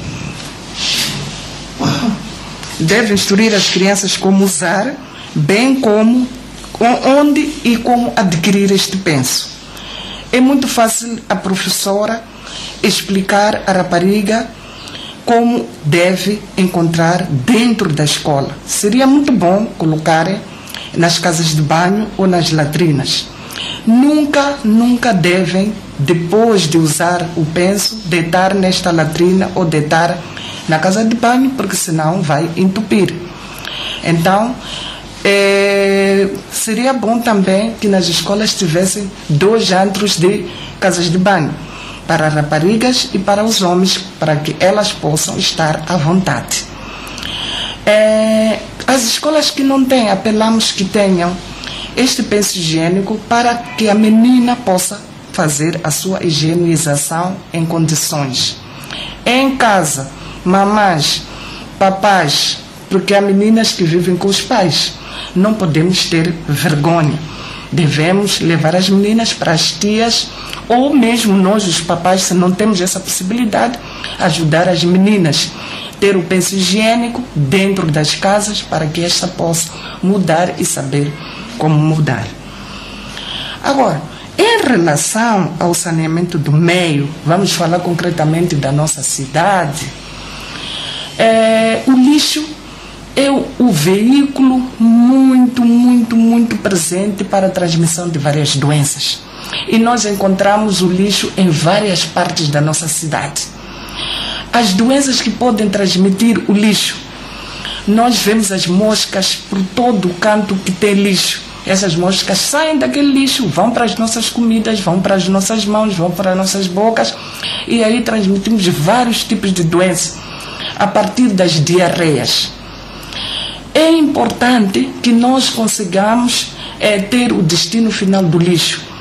Speaker 15: Deve instruir as crianças como usar, bem como onde e como adquirir este penso. É muito fácil a professora explicar a rapariga como deve encontrar dentro da escola. Seria muito bom colocar nas casas de banho ou nas latrinas. Nunca, nunca devem, depois de usar o penso, deitar nesta latrina ou deitar na casa de banho, porque senão vai entupir. Então, é, seria bom também que nas escolas tivessem dois antros de casas de banho, para raparigas e para os homens, para que elas possam estar à vontade. É, as escolas que não têm, apelamos que tenham este penso higiênico para que a menina possa fazer a sua higienização em condições. Em casa, mamães, papais, porque há meninas que vivem com os pais. Não podemos ter vergonha. Devemos levar as meninas para as tias, ou mesmo nós, os papais, se não temos essa possibilidade, ajudar as meninas a ter o penso higiênico dentro das casas para que esta possa mudar e saber como mudar. Agora, em relação ao saneamento do meio, vamos falar concretamente da nossa cidade. É, o lixo é o, o veículo muito, muito, muito presente para a transmissão de várias doenças. E nós encontramos o lixo em várias partes da nossa cidade. As doenças que podem transmitir o lixo, nós vemos as moscas por todo o canto que tem lixo. Essas moscas saem daquele lixo, vão para as nossas comidas, vão para as nossas mãos, vão para as nossas bocas, e aí transmitimos vários tipos de doenças a partir das diarreias. É importante que nós consigamos é, ter o destino final do lixo.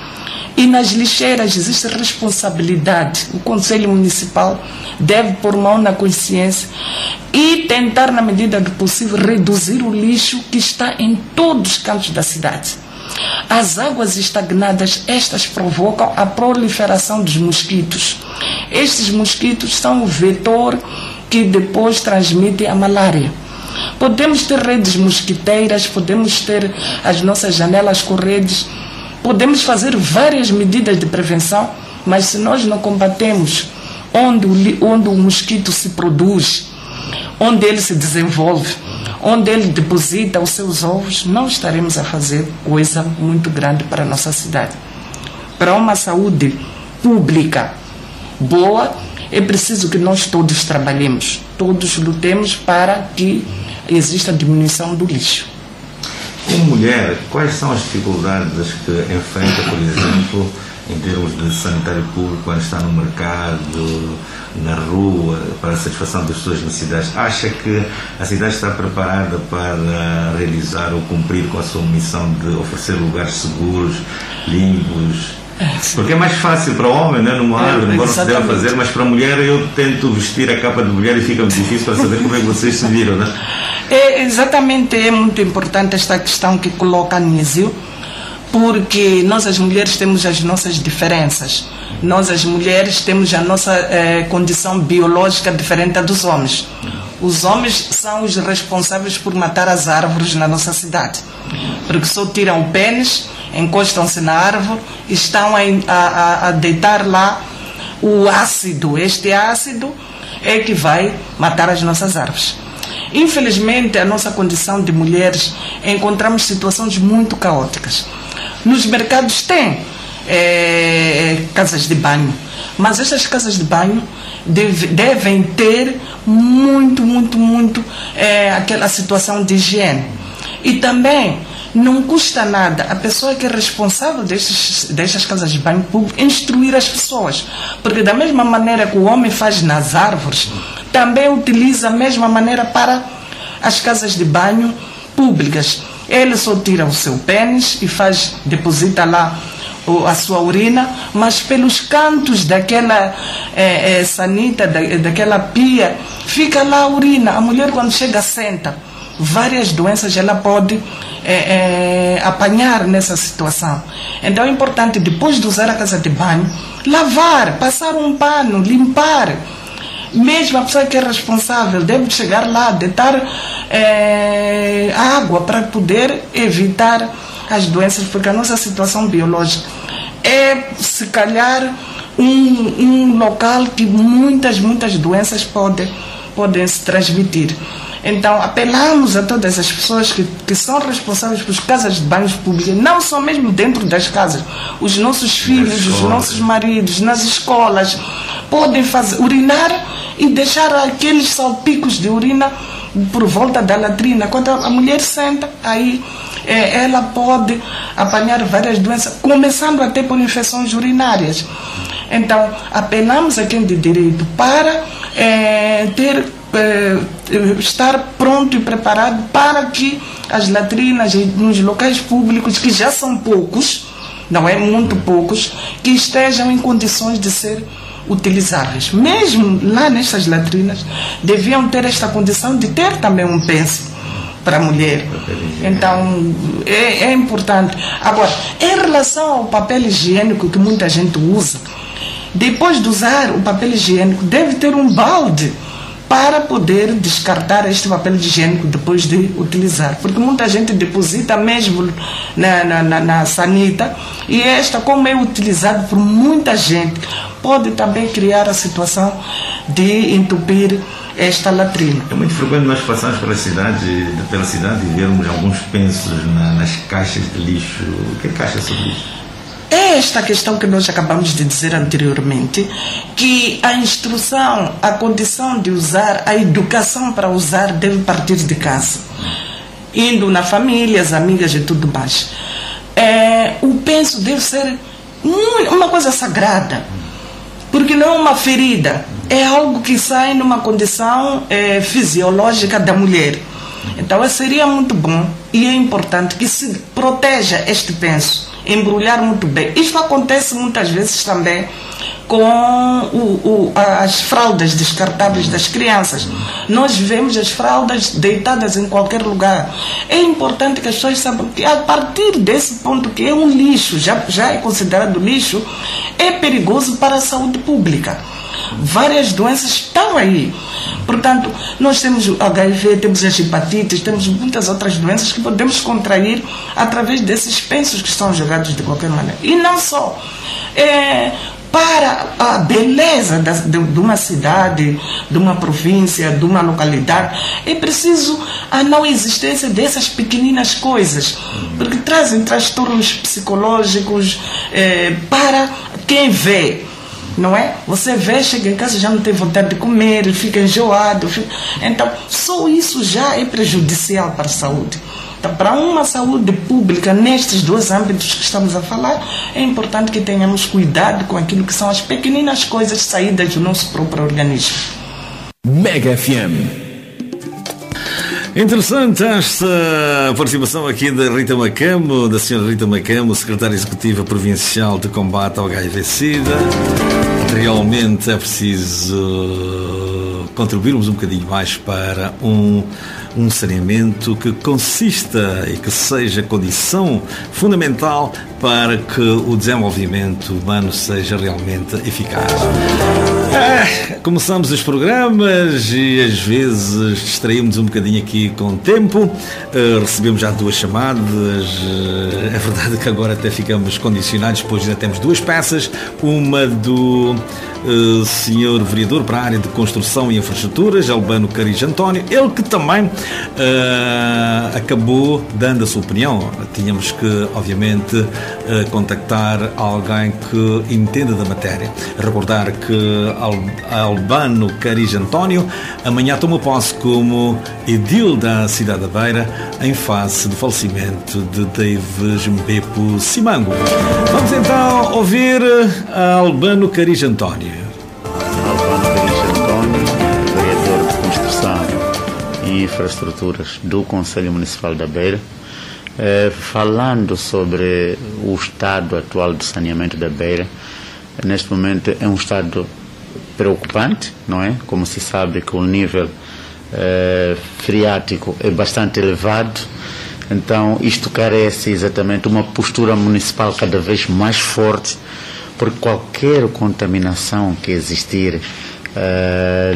Speaker 15: E nas lixeiras existe responsabilidade. O Conselho Municipal deve pôr mão na consciência e tentar, na medida do possível, reduzir o lixo que está em todos os cantos da cidade. As águas estagnadas, estas provocam a proliferação dos mosquitos. Estes mosquitos são o vetor que depois transmite a malária. Podemos ter redes mosquiteiras, podemos ter as nossas janelas com redes, podemos fazer várias medidas de prevenção, mas se nós não combatemos onde o, onde o mosquito se produz, onde ele se desenvolve, onde ele deposita os seus ovos, não estaremos a fazer coisa muito grande para a nossa cidade. Para uma saúde pública boa, é preciso que nós todos trabalhemos, todos lutemos para que exista diminuição do lixo.
Speaker 2: Como mulher, quais são as dificuldades que enfrenta, por exemplo, em termos de sanitário público, quando está no mercado, na rua, para a satisfação das suas necessidades? Acha que a cidade está preparada para realizar ou cumprir com a sua missão de oferecer lugares seguros, limpos? Porque é mais fácil para o homem, né, numa árvore, embora se deva fazer, mas para a mulher eu tento vestir a capa de mulher e fica difícil para saber como é que vocês se viram, né?
Speaker 15: É, exatamente, é muito importante esta questão que coloca Anísio, porque nós as mulheres temos as nossas diferenças. Nós as mulheres temos a nossa eh, condição biológica diferente da dos homens. Os homens são os responsáveis por matar as árvores na nossa cidade, porque só tiram o pênis, encostam-se na árvore e estão a, a, a deitar lá o ácido. Este ácido é que vai matar as nossas árvores. Infelizmente, a nossa condição de mulheres, encontramos situações muito caóticas. Nos mercados tem é, casas de banho, mas essas casas de banho deve, devem ter muito, muito, muito é, aquela situação de higiene. E também não custa nada a pessoa que é responsável destes, destas casas de banho público instruir as pessoas, porque da mesma maneira que o homem faz nas árvores, também utiliza a mesma maneira para as casas de banho públicas. Ele só tira o seu pênis e faz, deposita lá a sua urina, mas pelos cantos daquela é, é, sanita, da, daquela pia, fica lá a urina. A mulher, quando chega, senta. Várias doenças ela pode é, é, apanhar nessa situação. Então é importante, depois de usar a casa de banho, lavar, passar um pano, limpar. Mesmo a pessoa que é responsável deve chegar lá, deitar é, água para poder evitar as doenças, porque a nossa situação biológica é, se calhar, um, um local que muitas, muitas doenças podem, podem se transmitir. Então, apelamos a todas as pessoas que, que são responsáveis pelas casas de banhos públicas, não só mesmo dentro das casas, os nossos filhos, os nossos maridos, nas escolas, podem fazer, urinar e deixar aqueles salpicos de urina por volta da latrina. Quando a mulher senta, aí é, ela pode apanhar várias doenças, começando até por infecções urinárias. Então, apelamos a quem de direito para é, ter, é, estar pronto e preparado para que as latrinas nos locais públicos, que já são poucos, não é muito poucos, que estejam em condições de ser utilizáveis. Mesmo lá nessas latrinas, deviam ter esta condição de ter também um penso para a mulher. Então, é, é importante. Agora, em relação ao papel higiênico que muita gente usa, depois de usar o papel higiênico, deve ter um balde para poder descartar este papel higiênico depois de utilizar, porque muita gente deposita mesmo na, na, na, na sanita, e esta, como é utilizado por muita gente, pode também criar a situação de entupir esta latrina.
Speaker 2: É muito frequente nós passarmos pela cidade, pela cidade e vermos alguns pensos na, nas caixas de lixo. O que é caixa sobre lixo?
Speaker 15: É esta questão que nós acabamos de dizer anteriormente, que a instrução, a condição de usar, a educação para usar deve partir de casa, indo na família, as amigas e tudo mais. É, o penso deve ser uma coisa sagrada, porque não é uma ferida, é algo que sai numa condição é, fisiológica da mulher. Então seria muito bom e é importante que se proteja este penso. embrulhar muito bem. Isto acontece muitas vezes também com o, o, as fraldas descartáveis das crianças. Nós vemos as fraldas deitadas em qualquer lugar. É importante que as pessoas saibam que a partir desse ponto, que é um lixo, já, já é considerado lixo, é perigoso para a saúde pública. Várias doenças estão aí. Portanto, nós temos o H I V, temos as hepatites, temos muitas outras doenças que podemos contrair através desses pensos que estão jogados de qualquer maneira. E não só. É, para a beleza da, de, de uma cidade, de uma província, de uma localidade, é preciso a não existência dessas pequeninas coisas, porque trazem transtornos psicológicos é, para quem vê. Não é? Você vê, chega em casa, já não tem vontade de comer, fica enjoado. Fica... Então, só isso já é prejudicial para a saúde. Então, para uma saúde pública, nestes dois âmbitos que estamos a falar, é importante que tenhamos cuidado com aquilo que são as pequeninas coisas saídas do nosso próprio organismo.
Speaker 4: Mega F M.
Speaker 5: Interessante esta participação aqui da Rita Macamo, da senhora Rita Macamo, secretária executiva provincial de combate ao H I V-Sida. Realmente é preciso contribuirmos um bocadinho mais para um, um saneamento que consista e que seja condição fundamental para que o desenvolvimento humano seja realmente eficaz. É, começamos os programas e às vezes distraímos um bocadinho aqui com o tempo. Uh, recebemos já duas chamadas. Uh, é verdade que agora até ficamos condicionados, pois ainda temos duas peças. Uma do uh, senhor vereador para a área de construção e infraestruturas, Albano Carijo António, ele que também uh, acabou dando a sua opinião. Tínhamos que, obviamente, uh, contactar alguém que entenda da matéria. Recordar que Albano Carijo António amanhã toma posse como edil da cidade da Beira em face do falecimento de David Mbepo Simango. Vamos então ouvir Albano Carijo António.
Speaker 16: Albano Carijo António, vereador de Construção e Infraestruturas do Conselho Municipal da Beira, eh, falando sobre o estado atual do saneamento da Beira. Neste momento é um estado preocupante, não é? Como se sabe que o nível eh, freático é bastante elevado, então isto carece exatamente uma postura municipal cada vez mais forte, porque qualquer contaminação que existir uh,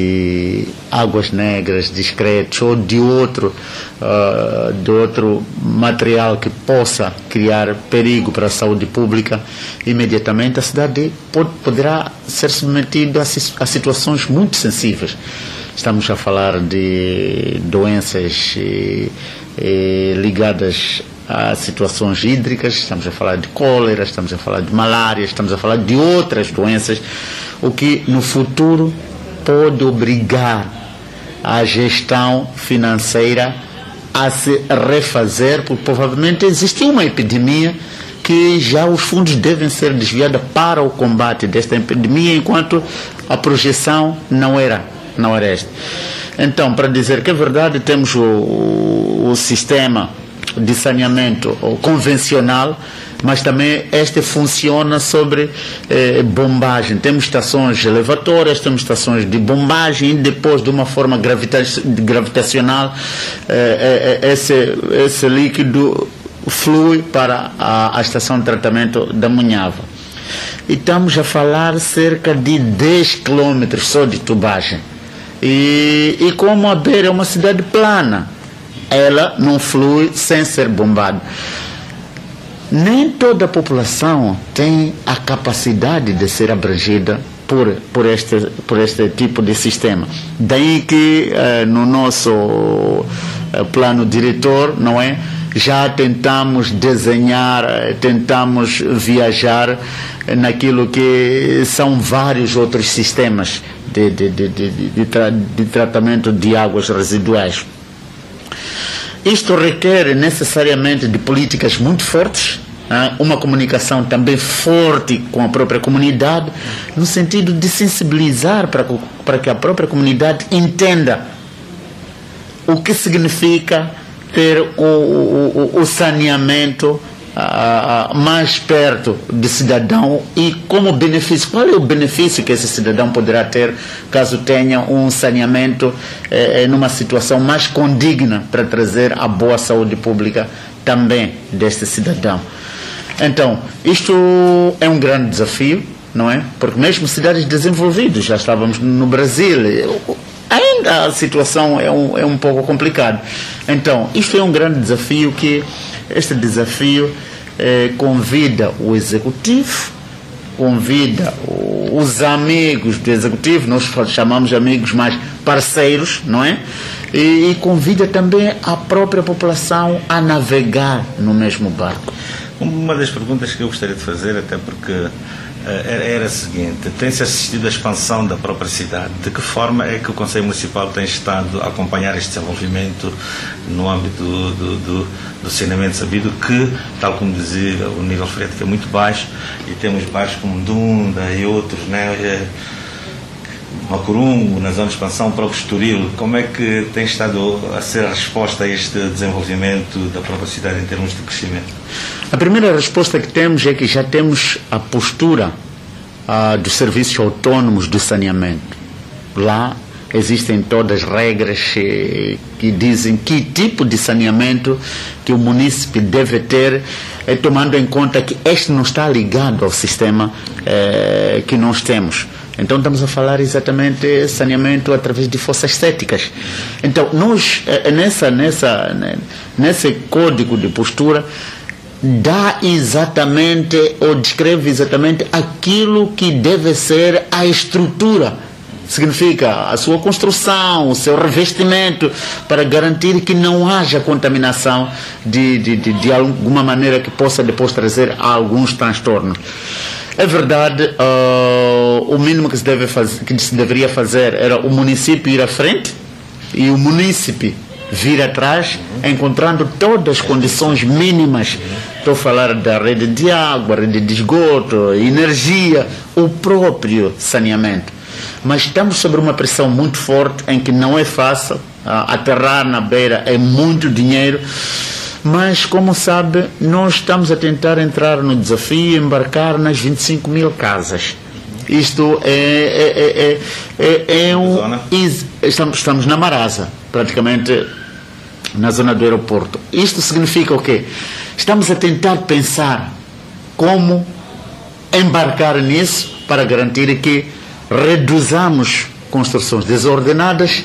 Speaker 16: de águas negras, discretos ou de outro, uh, de outro material que possa criar perigo para a saúde pública, imediatamente a cidade pode, poderá ser submetida a, a situações muito sensíveis. Estamos a falar de doenças eh, eh, ligadas a situações hídricas, estamos a falar de cólera, estamos a falar de malária, estamos a falar de outras doenças, o que no futuro pode obrigar a gestão financeira a se refazer, porque provavelmente existe uma epidemia que já os fundos devem ser desviados para o combate desta epidemia, enquanto a projeção não era, não era esta. Então, para dizer que é verdade, temos o, o, o sistema de saneamento convencional, mas também este funciona sobre eh, bombagem. Temos estações elevatórias, temos estações de bombagem, e depois de uma forma gravita gravitacional eh, eh, esse, esse líquido flui para a, a estação de tratamento da Munhava. E estamos a falar cerca de dez quilômetros só de tubagem. E, e como a Beira é uma cidade plana, ela não flui sem ser bombada. Nem toda a população tem a capacidade de ser abrangida por, por, este, por este tipo de sistema. Daí que eh, no nosso eh, plano diretor, não é? Já tentamos desenhar, tentamos viajar naquilo que são vários outros sistemas de, de, de, de, de, tra de tratamento de águas residuais. Isto requer necessariamente de políticas muito fortes, né? Uma comunicação também forte com a própria comunidade, no sentido de sensibilizar para, para que a própria comunidade entenda o que significa ter o, o, o saneamento uh, mais perto do cidadão e como benefício, qual é o benefício que esse cidadão poderá ter caso tenha um saneamento eh, numa situação mais condigna para trazer a boa saúde pública também deste cidadão. Então, isto é um grande desafio, não é? Porque mesmo cidades desenvolvidas, já estávamos no Brasil, ainda a situação é um, é um pouco complicada. Então, isto é um grande desafio que, este desafio eh, convida o Executivo, convida o, os amigos do Executivo, nós chamamos de amigos mais parceiros, não é? E, e convida também a própria população a navegar no mesmo barco.
Speaker 2: Uma das perguntas que eu gostaria de fazer, até porque uh, era, era a seguinte: tem-se assistido à expansão da própria cidade. De que forma é que o Conselho Municipal tem estado a acompanhar este desenvolvimento no âmbito do, do, do, do saneamento, sabido que, tal como dizia, o nível freático é muito baixo e temos bairros como Dunda e outros, né? Macurungo, na zona de expansão, o próprio Estoril. Como é que tem estado a ser a resposta a este desenvolvimento da própria cidade em termos de crescimento?
Speaker 16: A primeira resposta que temos é que já temos a postura ah, dos serviços autônomos do saneamento. Lá existem todas as regras eh, que dizem que tipo de saneamento que o munícipe deve ter, eh, tomando em conta que este não está ligado ao sistema eh, que nós temos. Então estamos a falar exatamente saneamento através de fossas céticas. Então nós, nessa, nessa, nesse código de postura, dá exatamente, ou descreve exatamente aquilo que deve ser a estrutura. Significa a sua construção, o seu revestimento, para garantir que não haja contaminação de, de, de, de alguma maneira que possa depois trazer alguns transtornos. É verdade, uh, o mínimo que se, deve fazer, que se deveria fazer era o município ir à frente e o munícipe vir atrás, encontrando todas as condições mínimas. Estou a falar da rede de água, rede de esgoto, energia, o próprio saneamento. Mas estamos sob uma pressão muito forte em que não é fácil, uh, aterrar na beira é muito dinheiro. Mas, como sabe, nós estamos a tentar entrar no desafio e embarcar nas vinte e cinco mil casas. Isto é, é, é, é, é um... Estamos, estamos na Marasa, praticamente na zona do aeroporto. Isto significa o quê? Estamos a tentar pensar como embarcar nisso para garantir que reduzamos construções desordenadas.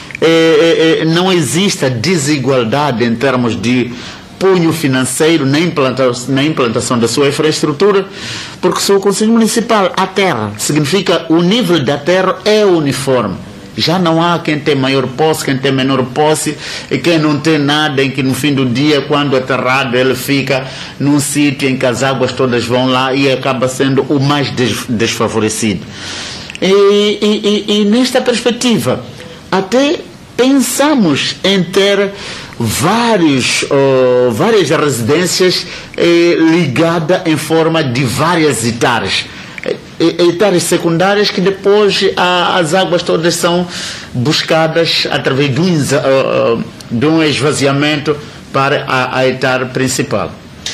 Speaker 16: É, é, não existe desigualdade em termos de punho financeiro na implantação, na implantação da sua infraestrutura, porque se o Conselho Municipal aterra, significa o nível da terra é uniforme. Já não há quem tem maior posse, quem tem menor posse e quem não tem nada, em que no fim do dia, quando aterrado, ele fica num sítio em que as águas todas vão lá e acaba sendo o mais des desfavorecido. E, e, e, e nesta perspectiva, até pensamos em ter vários, uh, várias residências eh, ligadas em forma de várias hectares. Hectares secundárias que depois a, as águas todas são buscadas através de um, uh, de um esvaziamento para a, a hectare principal.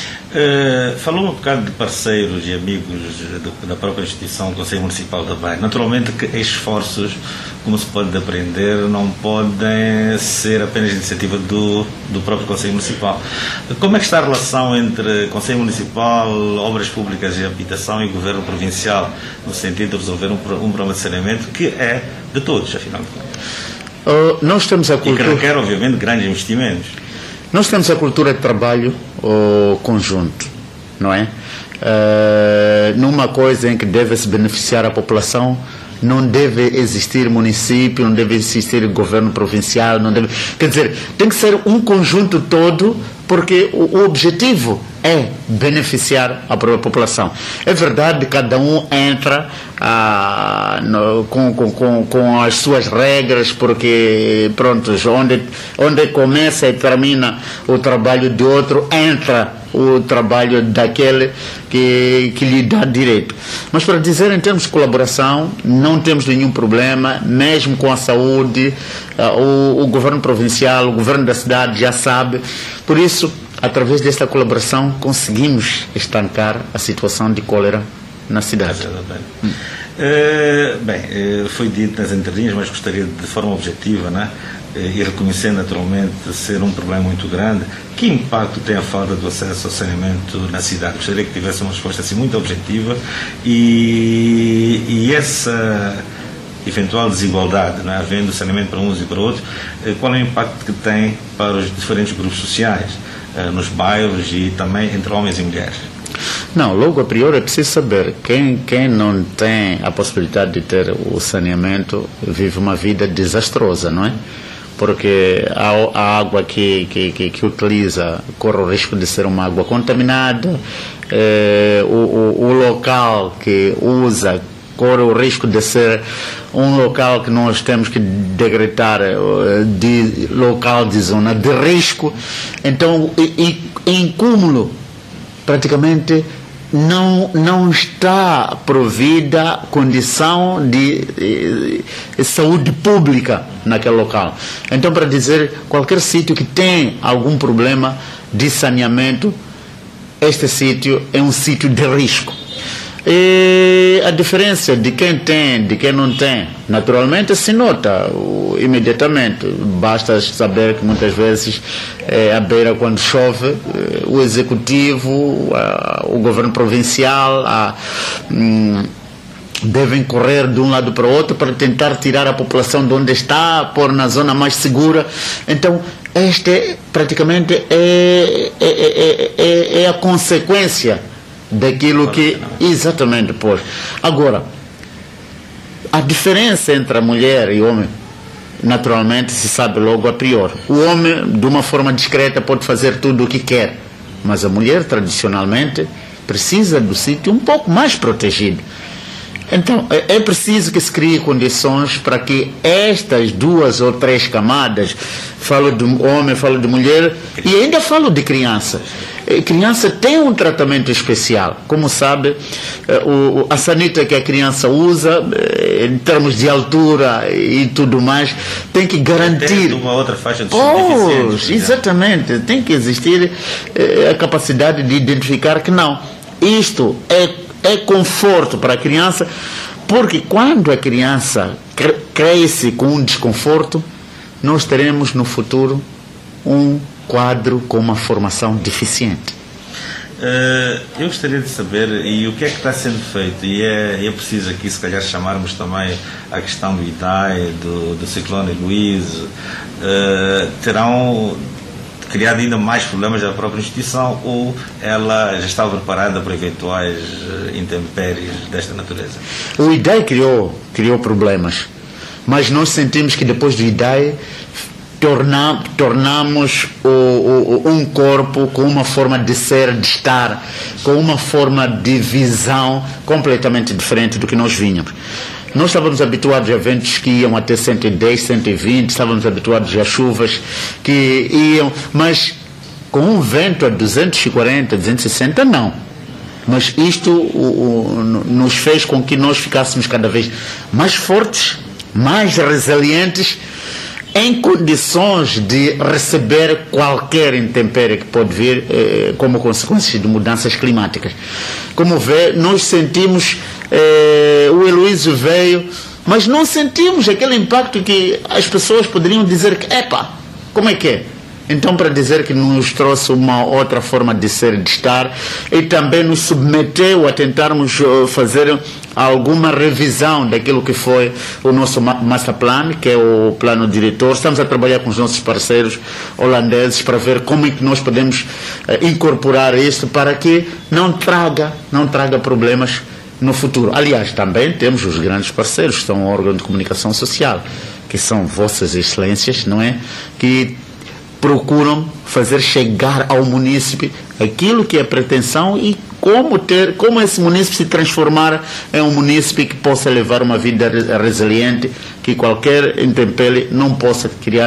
Speaker 2: Uh, falou um bocado de parceiros e amigos do, da própria instituição, do Conselho Municipal da Beira. Naturalmente que esforços, como se pode aprender, não podem ser apenas iniciativa do, do próprio Conselho Municipal. Como é que está a relação entre Conselho Municipal, Obras Públicas e Habitação e Governo Provincial, no sentido de resolver um, um problema de saneamento que é de todos, afinal de contas?
Speaker 16: Uh, nós temos a cultura...
Speaker 2: E que requer, obviamente, grandes investimentos.
Speaker 16: Nós temos a cultura de trabalho oh, conjunto, não é? Uh, numa coisa em que deve-se beneficiar a população, não deve existir município, não deve existir governo provincial, não deve... Quer dizer, tem que ser um conjunto todo, porque o, o objetivo é beneficiar a própria população. É verdade, cada um entra ah, no, com, com, com, com as suas regras, porque, pronto, onde, onde começa e termina o trabalho de outro, entra o trabalho daquele que, que lhe dá direito. Mas, para dizer, em termos de colaboração, não temos nenhum problema, mesmo com a saúde, ah, o, o governo provincial, o governo da cidade já sabe. Por isso, através desta colaboração, conseguimos estancar a situação de cólera na cidade.
Speaker 5: Hum. Uh, bem, uh, foi dito nas entrelinhas, mas gostaria de forma objetiva, né, uh, e reconhecer naturalmente ser um problema muito grande, que impacto tem a falta do acesso ao saneamento na cidade? Gostaria que tivesse uma resposta assim muito objetiva e, e essa eventual desigualdade, né, havendo saneamento para uns e para outros, uh, qual é o impacto que tem para os diferentes grupos sociais, uh, nos bairros e também entre homens e mulheres?
Speaker 16: Não, logo a priori é preciso saber, quem, quem não tem a possibilidade de ter o saneamento vive uma vida desastrosa, não é? Porque a, a água que, que, que, que utiliza corre o risco de ser uma água contaminada, eh, o, o, o local que usa corre o risco de ser um local que nós temos que decretar de local de zona de risco. Então, e, e, em cúmulo, praticamente não, não está provida condição de eh, saúde pública naquele local. Então, para dizer, qualquer sítio que tem algum problema de saneamento, este sítio é um sítio de risco. E a diferença de quem tem, de quem não tem, naturalmente se nota o, imediatamente. Basta saber que muitas vezes é, à beira, quando chove, é, o executivo, a, o governo provincial a, hum, devem correr de um lado para o outro para tentar tirar a população de onde está, pôr na zona mais segura. Então, este praticamente é, é, é, é, é a consequência daquilo que exatamente pôs. Agora, a diferença entre a mulher e o homem, naturalmente se sabe logo a priori. O homem, de uma forma discreta, pode fazer tudo o que quer, mas a mulher, tradicionalmente, precisa do sítio um pouco mais protegido. Então, é preciso que se crie condições para que estas duas ou três camadas, falo de homem, falo de mulher, e ainda falo de criança. A criança tem um tratamento especial. Como sabe, a sanita que a criança usa, em termos de altura e tudo mais, tem que garantir...
Speaker 5: Tem uma outra faixa de
Speaker 16: oh, exatamente. Tem que existir a capacidade de identificar que não. Isto é é conforto para a criança, porque quando a criança cresce com um desconforto, nós teremos no futuro um quadro com uma formação deficiente.
Speaker 5: Uh, eu gostaria de saber, e o que é que está sendo feito, e é, é preciso aqui se calhar chamarmos também a questão do Idai, do, do ciclone Luís, uh, terão criado ainda mais problemas da própria instituição, ou ela já estava preparada para eventuais intempéries desta natureza?
Speaker 16: O Idai criou, criou problemas, mas nós sentimos que depois do Idai torna, tornamos o, o, um corpo com uma forma de ser, de estar, com uma forma de visão completamente diferente do que nós vínhamos. Nós estávamos habituados a eventos que iam até cento e dez, cento e vinte, estávamos habituados a chuvas que iam, mas com um vento a duzentos e quarenta, duzentos e sessenta, não. Mas isto o, o, nos fez com que nós ficássemos cada vez mais fortes, mais resilientes, em condições de receber qualquer intempérie que pode vir eh, como consequência de mudanças climáticas. Como vê, nós sentimos, eh, o Heloísio veio, mas não sentimos aquele impacto que as pessoas poderiam dizer que, epa, como é que é? Então, para dizer que nos trouxe uma outra forma de ser, de estar, e também nos submeteu a tentarmos fazer alguma revisão daquilo que foi o nosso master plan, que é o plano diretor. Estamos a trabalhar com os nossos parceiros holandeses para ver como é que nós podemos uh, incorporar isso para que não traga, não traga problemas no futuro. Aliás, também temos os grandes parceiros, que são o órgão de comunicação social, que são vossas excelências, não é? Que procuram fazer chegar ao munícipe aquilo que é pretensão e como ter, como esse munícipe se transformar em um munícipe que possa levar uma vida resiliente, que qualquer intempérie não possa criar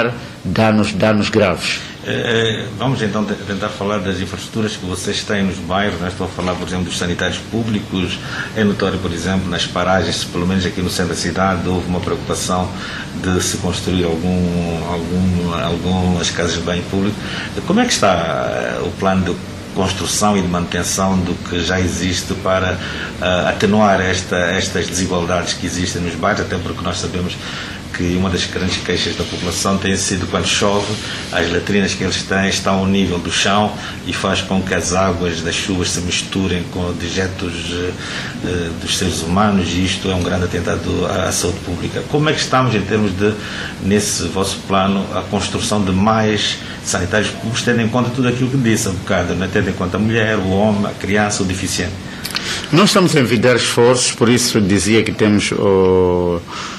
Speaker 16: danos, danos graves.
Speaker 2: Eh, vamos então tentar falar das infraestruturas que vocês têm nos bairros, né? Estou a falar, por exemplo, dos sanitários públicos. É notório, por exemplo, nas paragens, pelo menos aqui no centro da cidade, houve uma preocupação de se construir algum, algum, algumas casas de banho público. Como é que está o plano de construção e de manutenção do que já existe para uh, atenuar esta, estas desigualdades que existem nos bairros, até porque nós sabemos que uma das grandes queixas da população tem sido quando chove, as latrinas que eles têm estão ao nível do chão e faz com que as águas das chuvas se misturem com dejetos uh, dos seres humanos, e isto é um grande atentado à, à saúde pública. Como é que estamos em termos de, nesse vosso plano, a construção de mais sanitários públicos, tendo em conta tudo aquilo que disse há um bocado, né? Tendo em conta a mulher, o homem, a criança, o deficiente?
Speaker 16: Nós estamos a envidar esforços, por isso dizia que temos o...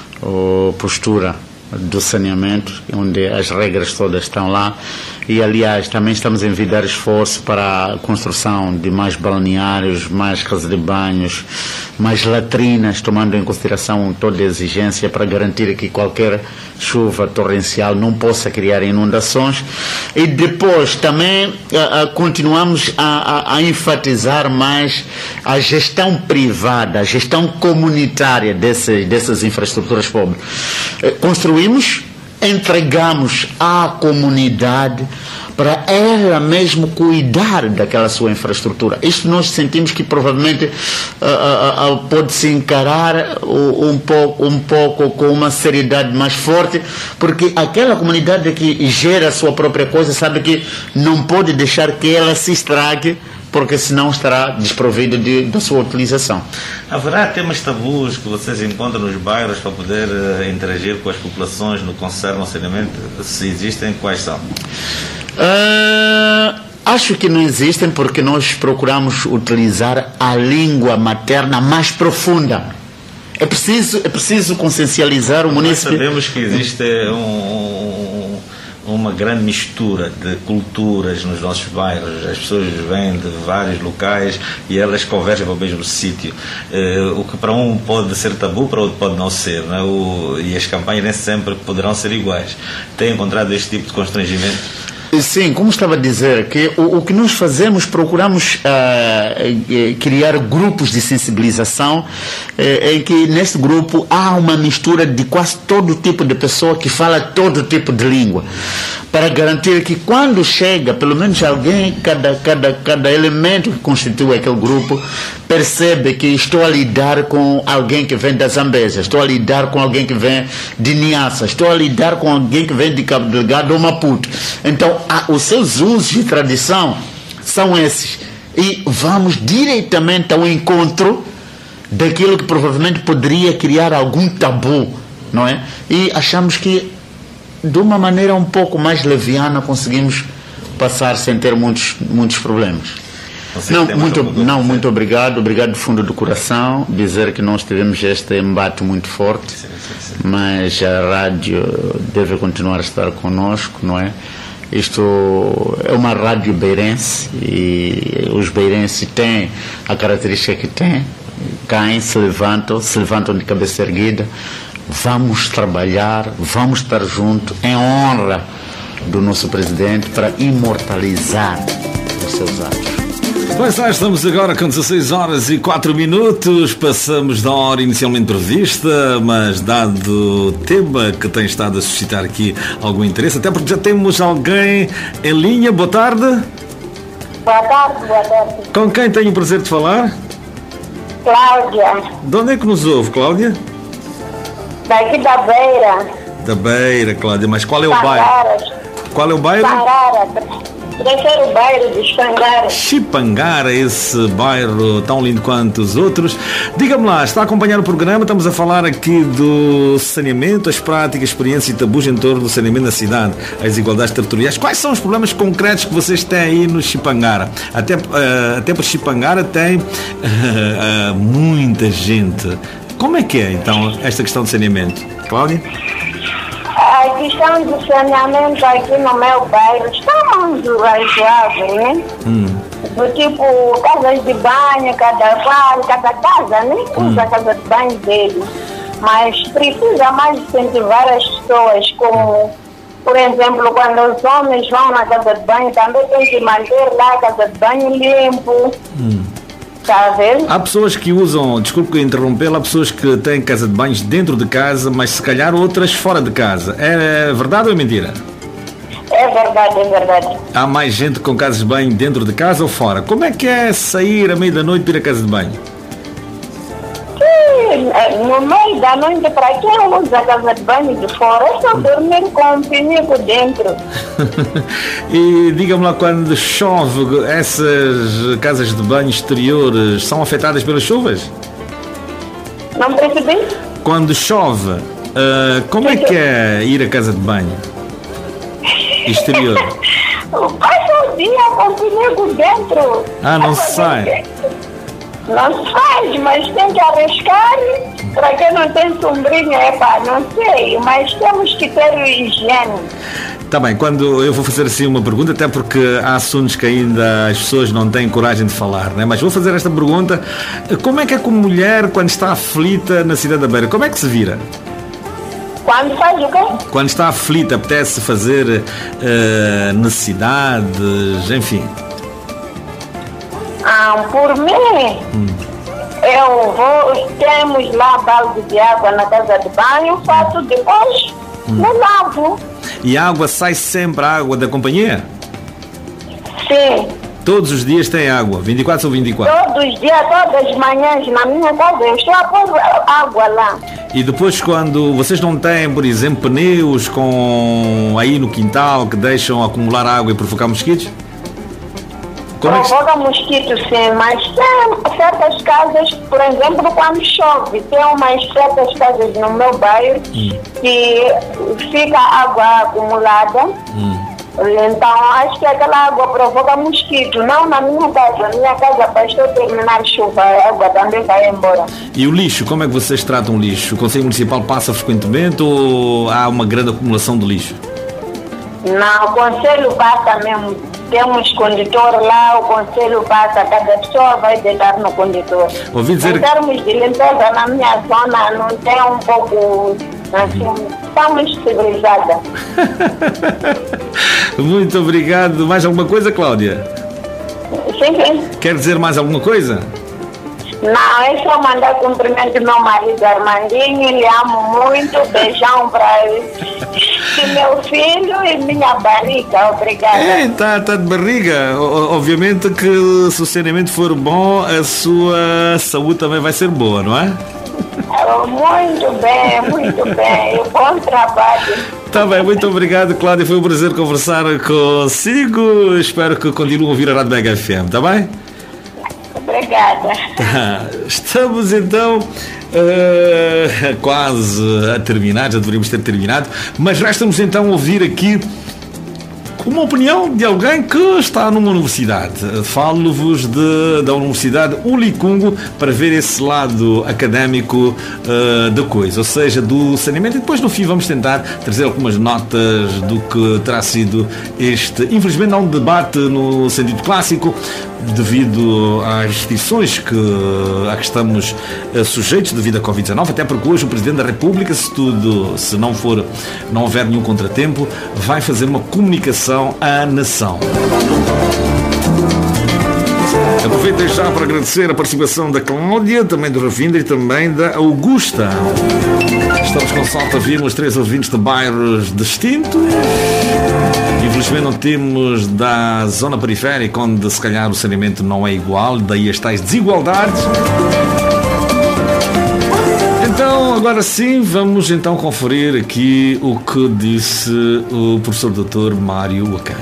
Speaker 16: a postura do saneamento, onde as regras todas estão lá, e aliás também estamos a envidar esforço para a construção de mais balneários, mais casas de banhos, mais latrinas, tomando em consideração toda a exigência para garantir que qualquer chuva torrencial não possa criar inundações. E depois também a, a, continuamos a, a, a enfatizar mais a gestão privada, a gestão comunitária dessas, dessas infraestruturas públicas. Construímos, entregamos à comunidade para ela mesmo cuidar daquela sua infraestrutura. Isto nós sentimos que provavelmente uh, uh, uh, pode se encarar uh, um, pouco, um pouco com uma seriedade mais forte, porque aquela comunidade que gera a sua própria coisa sabe que não pode deixar que ela se estrague, porque senão estará desprovida de, da sua utilização.
Speaker 2: Haverá temas tabus que vocês encontram nos bairros para poder uh, interagir com as populações no que concerne ao saneamento? Se existem, quais são?
Speaker 16: Uh, acho que não existem, porque nós procuramos utilizar a língua materna mais profunda. É preciso, é preciso consciencializar o município.
Speaker 2: Nós sabemos que existe um, uma grande mistura de culturas nos nossos bairros. As pessoas vêm de vários locais e elas convergem para o mesmo sítio. Uh, o que para um pode ser tabu, para outro pode não ser, não é? o, e as campanhas nem sempre poderão ser iguais. Tem encontrado este tipo de constrangimento?
Speaker 16: Sim, como estava a dizer, que o, o que nós fazemos, procuramos uh, criar grupos de sensibilização, uh, em que nesse grupo há uma mistura de quase todo tipo de pessoa que fala todo tipo de língua, para garantir que quando chega, pelo menos alguém, cada, cada, cada elemento que constitui aquele grupo, percebe que estou a lidar com alguém que vem da Zambésia, estou a lidar com alguém que vem de Niassa, estou a lidar com alguém que vem de Cabo Delgado ou Maputo. Então, a, os seus usos de tradição são esses. E vamos diretamente ao encontro daquilo que provavelmente poderia criar algum tabu, não é? E achamos que de uma maneira um pouco mais leviana conseguimos passar sem ter muitos, muitos problemas. Não, muito, não, muito obrigado, obrigado do fundo do coração, dizer que nós tivemos este embate muito forte, sim, sim, sim. Mas a rádio deve continuar a estar conosco, não é? Isto é uma rádio beirense e os beirenses têm a característica que têm, caem, se levantam, se levantam de cabeça erguida. Vamos trabalhar, vamos estar juntos em honra do nosso presidente para imortalizar os seus atos.
Speaker 5: Pois é, estamos agora com dezasseis horas e quatro minutos, passamos da hora inicialmente prevista, mas dado o tema que tem estado a suscitar aqui algum interesse, até porque já temos alguém em linha. Boa tarde.
Speaker 1: Boa tarde, boa tarde.
Speaker 5: Com quem tenho o prazer de falar?
Speaker 1: Cláudia.
Speaker 5: De onde é que nos ouve, Cláudia?
Speaker 1: Daqui da Beira.
Speaker 5: Da Beira, Cláudia, mas qual é o bairro? Qual é o bairro?
Speaker 1: Pangara. Terceiro bairro de Chipangara.
Speaker 5: Chipangara, esse bairro tão lindo quanto os outros. Diga-me lá, está a acompanhar o programa? Estamos a falar aqui do saneamento, as práticas, experiências e tabus em torno do saneamento na cidade, as desigualdades territoriais. Quais são os problemas concretos que vocês têm aí no Chipangara? Até, uh, até para Chipangara tem uh, uh, muita gente. Como é que é, então, esta questão de saneamento? Cláudia?
Speaker 1: A questão do saneamento aqui no meu bairro está muito razoável, né? Hum. Do tipo, casas de banho, cada qual, cada casa, né? Hum. Usa a casa de banho dele. Mas precisa mais incentivar as pessoas, como Por exemplo, quando os homens vão na casa de banho, também tem que manter lá a casa de banho limpo.
Speaker 5: Hum.
Speaker 1: Está a ver?
Speaker 5: Há pessoas que usam, desculpe interrompê-la, há pessoas que têm casa de banhos dentro de casa, mas se calhar outras fora de casa. É verdade ou é mentira?
Speaker 1: É verdade, é verdade.
Speaker 5: Há mais gente com casas de banho dentro de casa ou fora? Como é que é sair à meia da noite para ir à casa de banho?
Speaker 1: No meio da noite, para quem usa a casa de banho de fora, é só dormir com um pinico dentro.
Speaker 5: E diga-me lá, quando chove, essas casas de banho exteriores são afetadas pelas chuvas?
Speaker 1: Não percebi?
Speaker 5: Quando chove, uh, como é que é ir à casa de banho exterior?
Speaker 1: Passa o dia com o pinico dentro.
Speaker 5: Ah, não se sai?
Speaker 1: Não se faz, mas tem que arriscar. Para quem não tem sombrinha, é pá, não sei, mas temos que ter higiene.
Speaker 5: Está bem, quando eu vou fazer assim uma pergunta, até porque há assuntos que ainda as pessoas não têm coragem de falar, né? Mas vou fazer esta pergunta: como é que é como mulher, quando está aflita na cidade da Beira, como é que se vira?
Speaker 1: Quando faz o quê?
Speaker 5: Quando está aflita, apetece fazer uh, necessidades, enfim.
Speaker 1: Ah, por mim, hum. eu vou, temos lá balde de água na casa de banho, faço depois, hum. me lavo.
Speaker 5: E a água sai sempre, a água da companhia?
Speaker 1: Sim.
Speaker 5: Todos os dias tem água, vinte e quatro ou vinte e quatro?
Speaker 1: Todos os dias, todas as manhãs, na minha casa, eu estou a pôr água lá.
Speaker 5: E depois, quando vocês não têm, por exemplo, pneus com aí no quintal que deixam acumular água e provocar mosquitos? Como
Speaker 1: Provoca é que... mosquitos, sim, mas tem certas casas, por exemplo, quando chove, tem umas certas casas no meu bairro hum. que fica água acumulada. Hum. Então, acho que aquela água provoca mosquito. Não na minha casa. Na minha casa, para eu terminar a chuva, a água também vai embora.
Speaker 5: E o lixo, como é que vocês tratam o lixo? O Conselho Municipal passa frequentemente ou há uma grande acumulação de lixo?
Speaker 1: Não, o Conselho passa mesmo. Temos condutor lá, o Conselho passa, cada pessoa vai deitar no condutor.
Speaker 5: Ouvi dizer...
Speaker 1: Em termos de limpeza, na minha zona não tem um pouco... Assim, estamos civilizadas.
Speaker 5: Muito obrigado. Mais alguma coisa, Cláudia?
Speaker 1: Sim, sim.
Speaker 5: Quer dizer mais alguma coisa?
Speaker 1: Não, é só mandar cumprimento meu marido Armandinho, lhe amo muito, beijão para meu filho e minha barriga, obrigada.
Speaker 5: É, tá, tá de barriga. O, obviamente que se o saneamento for bom, a sua saúde também vai ser boa, não é?
Speaker 1: Muito bem, muito bem. Bom trabalho.
Speaker 5: Tá bem, muito obrigado, Cláudia. Foi um prazer conversar consigo. Espero que continue a ouvir a Rádio Mega F M, tá bem?
Speaker 1: Obrigada.
Speaker 5: Tá. Estamos então uh, quase a terminar, já deveríamos ter terminado, mas resta-nos então ouvir aqui uma opinião de alguém que está numa universidade. Falo-vos de, da Universidade Ulicungo para ver esse lado académico uh, da coisa, ou seja, do saneamento, e depois no fim vamos tentar trazer algumas notas do que terá sido este, infelizmente não um debate no sentido clássico, devido às restrições que, a que estamos uh, sujeitos devido à covid dezenove, até porque hoje o Presidente da República, se tudo, se não for, não houver nenhum contratempo, vai fazer uma comunicação à nação. Aproveito já para agradecer a participação da Cláudia, também do Ravinder e também da Augusta. Estamos com salto a vir nos três ouvintes de bairros distintos. Infelizmente não temos da zona periférica, onde se calhar o saneamento não é igual, daí as tais desigualdades. Então, agora sim, vamos então conferir aqui o que disse o professor doutor Mário Wakani.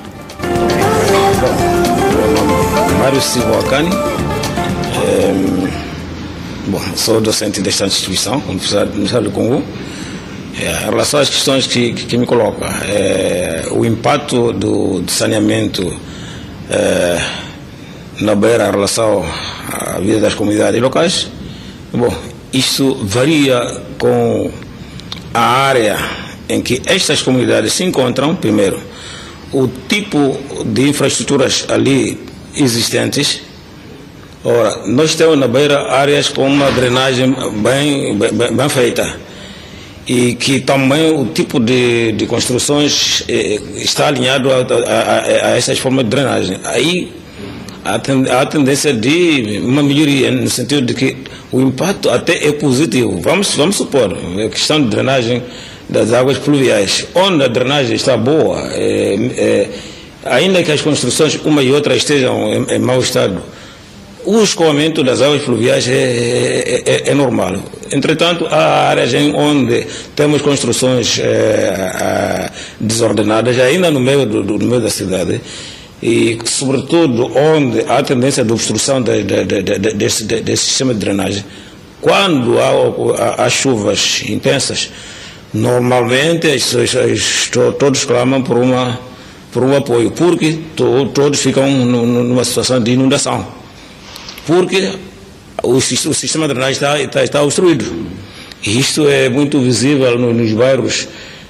Speaker 17: Mário Silva Wakani, é, bom, sou docente desta instituição, Universidade do Congo. É, em relação às questões que, que, que me coloca, é, o impacto do, do saneamento é, na Beira em relação à vida das comunidades locais, bom, isso varia com a área em que estas comunidades se encontram, primeiro, o tipo de infraestruturas ali existentes. Ora, nós temos na Beira áreas com uma drenagem bem, bem, bem feita. e que também o tipo de, de construções eh, está alinhado a, a, a essas formas de drenagem. Aí há a tendência de uma melhoria, no sentido de que o impacto até é positivo. Vamos, vamos supor, a questão de drenagem das águas pluviais, onde a drenagem está boa, é, é, ainda que as construções, uma e outra, estejam em, em mau estado, o escoamento das águas pluviais é, é, é, é normal. Entretanto, há áreas em onde temos construções é, desordenadas, ainda no meio, do, do, no meio da cidade, e sobretudo onde há tendência de obstrução de, de, de, de, desse, de, desse sistema de drenagem. Quando há, há, há chuvas intensas, normalmente as, as, as, todos clamam por, uma, por um apoio, porque to, todos ficam numa situação de inundação. Porque o, o sistema de drenagem está, está, está obstruído. E isto é muito visível no, nos bairros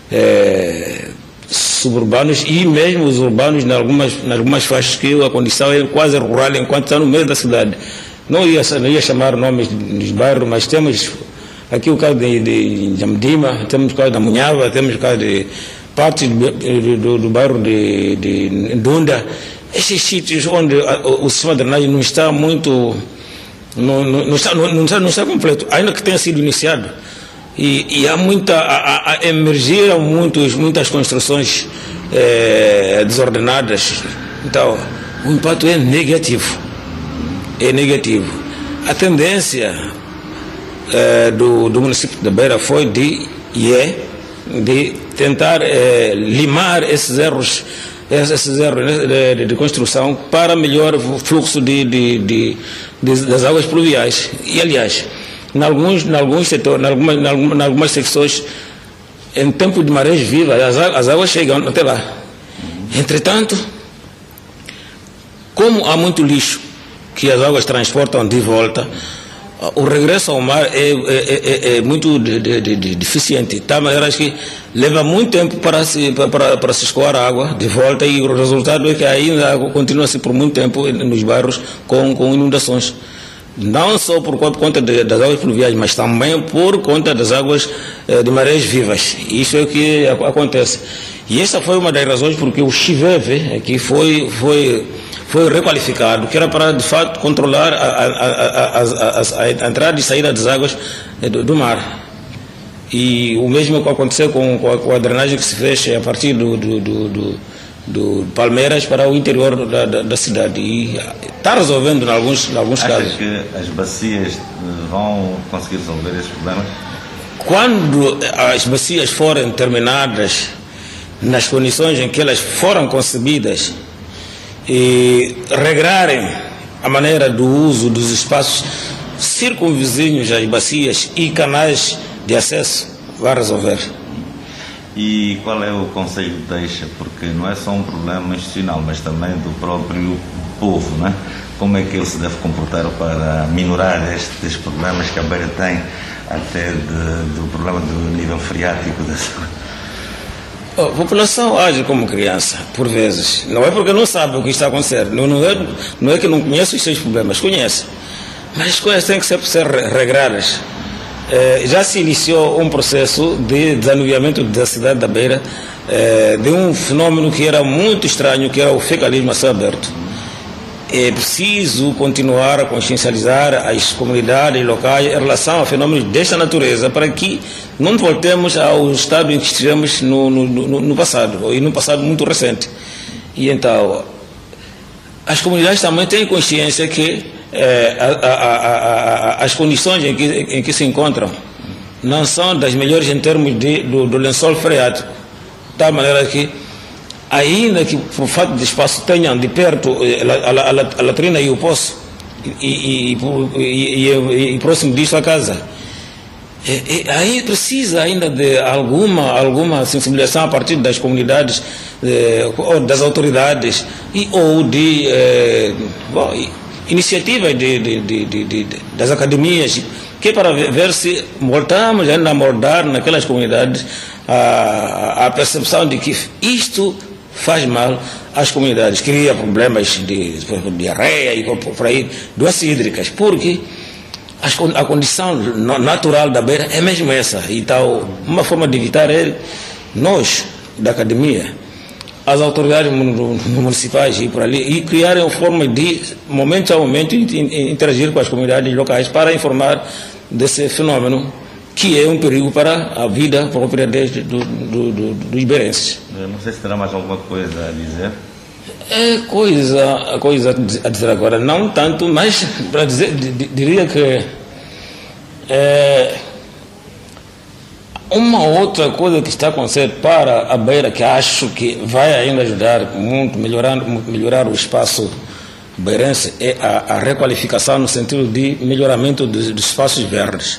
Speaker 17: é, suburbanos e mesmo os urbanos, em algumas, em algumas faixas que a condição é quase rural, enquanto está no meio da cidade. Não ia, não ia chamar nomes dos bairros, mas temos aqui o caso de, de Jamdima, temos o caso da Munhava, temos o caso de parte do, do, do bairro de, de Ndunda. Esses sítios onde o, o sistema de drenagem não está muito, não, não, não, está, não, não, está, não está completo, ainda que tenha sido iniciado. E, e há muita, a, a emergiram muitos, muitas construções é, desordenadas. Então, o impacto é negativo. É negativo. A tendência é, do, do município da Beira foi de, e é, de tentar é, limar esses erros, esses erros de, de construção para melhor fluxo de, de, de, de, das águas pluviais. E, aliás, em alguns, em alguns setores, em algumas, em algumas, em algumas secções, em tempo de marés vivas, as, as águas chegam até lá. Entretanto, como há muito lixo que as águas transportam de volta, o regresso ao mar é, é, é, é muito de, de, de, de deficiente. De tal maneira que leva muito tempo para se, para, para se escoar a água de volta, e o resultado é que ainda a água continua-se por muito tempo nos bairros com, com inundações. Não só por conta de, das águas pluviais, mas também por conta das águas eh, de marés vivas. Isso é o que acontece. E essa foi uma das razões porque o Chiveve aqui foi, foi, foi requalificado, que era para, de fato, controlar a, a, a, a, a, a entrada e saída das águas do, do mar. E o mesmo que aconteceu com, com, a, com a drenagem que se fez a partir do, do, do, do, do Palmeiras para o interior da, da, da cidade. E está resolvendo em alguns, em alguns
Speaker 2: Acha
Speaker 17: casos.
Speaker 2: que as bacias vão conseguir resolver esses problemas?
Speaker 17: Quando as bacias forem terminadas nas condições em que elas foram concebidas e regrarem a maneira do uso dos espaços circunvizinhos às bacias e canais de acesso, vai resolver.
Speaker 2: E qual é o conselho que deixa? Porque não é só um problema institucional, mas também do próprio povo, né? Como é que ele se deve comportar para minorar estes problemas que a Beira tem, até de, do problema do nível freático das...
Speaker 17: A população age como criança, por vezes. Não é porque não sabe o que está acontecendo. Não, não, é, não é que não conhece os seus problemas, conhece. Mas as coisas têm que ser, ser regradas. Eh, já se iniciou um processo de desanuviamento da cidade da Beira, eh, de um fenômeno que era muito estranho, que era o fecalismo a céu aberto. É preciso continuar a consciencializar as comunidades locais em relação a fenômenos desta natureza, para que não voltemos ao estado em que estivemos no, no, no, no passado, e no passado muito recente. E então, as comunidades também têm consciência que eh, a, a, a, a, as condições em que, em que se encontram não são das melhores em termos de, do, do lençol freático, de tal maneira que, ainda que por falta de espaço tenham de perto a, a, a, a latrina e o poço, e, e, e, e, e próximo disso a casa, e, e, aí precisa ainda de alguma, alguma sensibilização a partir das comunidades, eh, ou das autoridades, e, ou de eh, bom, iniciativas de, de, de, de, de, das academias, que é para ver se voltamos ainda a moldar naquelas comunidades a, a percepção de que isto faz mal às comunidades, cria problemas de, de diarreia e por aí, doenças hídricas, porque a condição natural da Beira é mesmo essa. Então, uma forma de evitar é nós, da academia, as autoridades municipais e por ali, e criarem uma forma de, momento a momento, interagir com as comunidades locais para informar desse fenômeno que é um perigo para a vida própria de, do, do, do, dos beirenses.
Speaker 2: Não sei se terá mais alguma coisa a dizer.
Speaker 17: É coisa, coisa a dizer agora, não tanto, mas para dizer, diria que é, uma outra coisa que está acontecendo para a Beira, que acho que vai ainda ajudar muito, melhorar, melhorar o espaço beirense, é a, a requalificação no sentido de melhoramento dos, dos espaços verdes.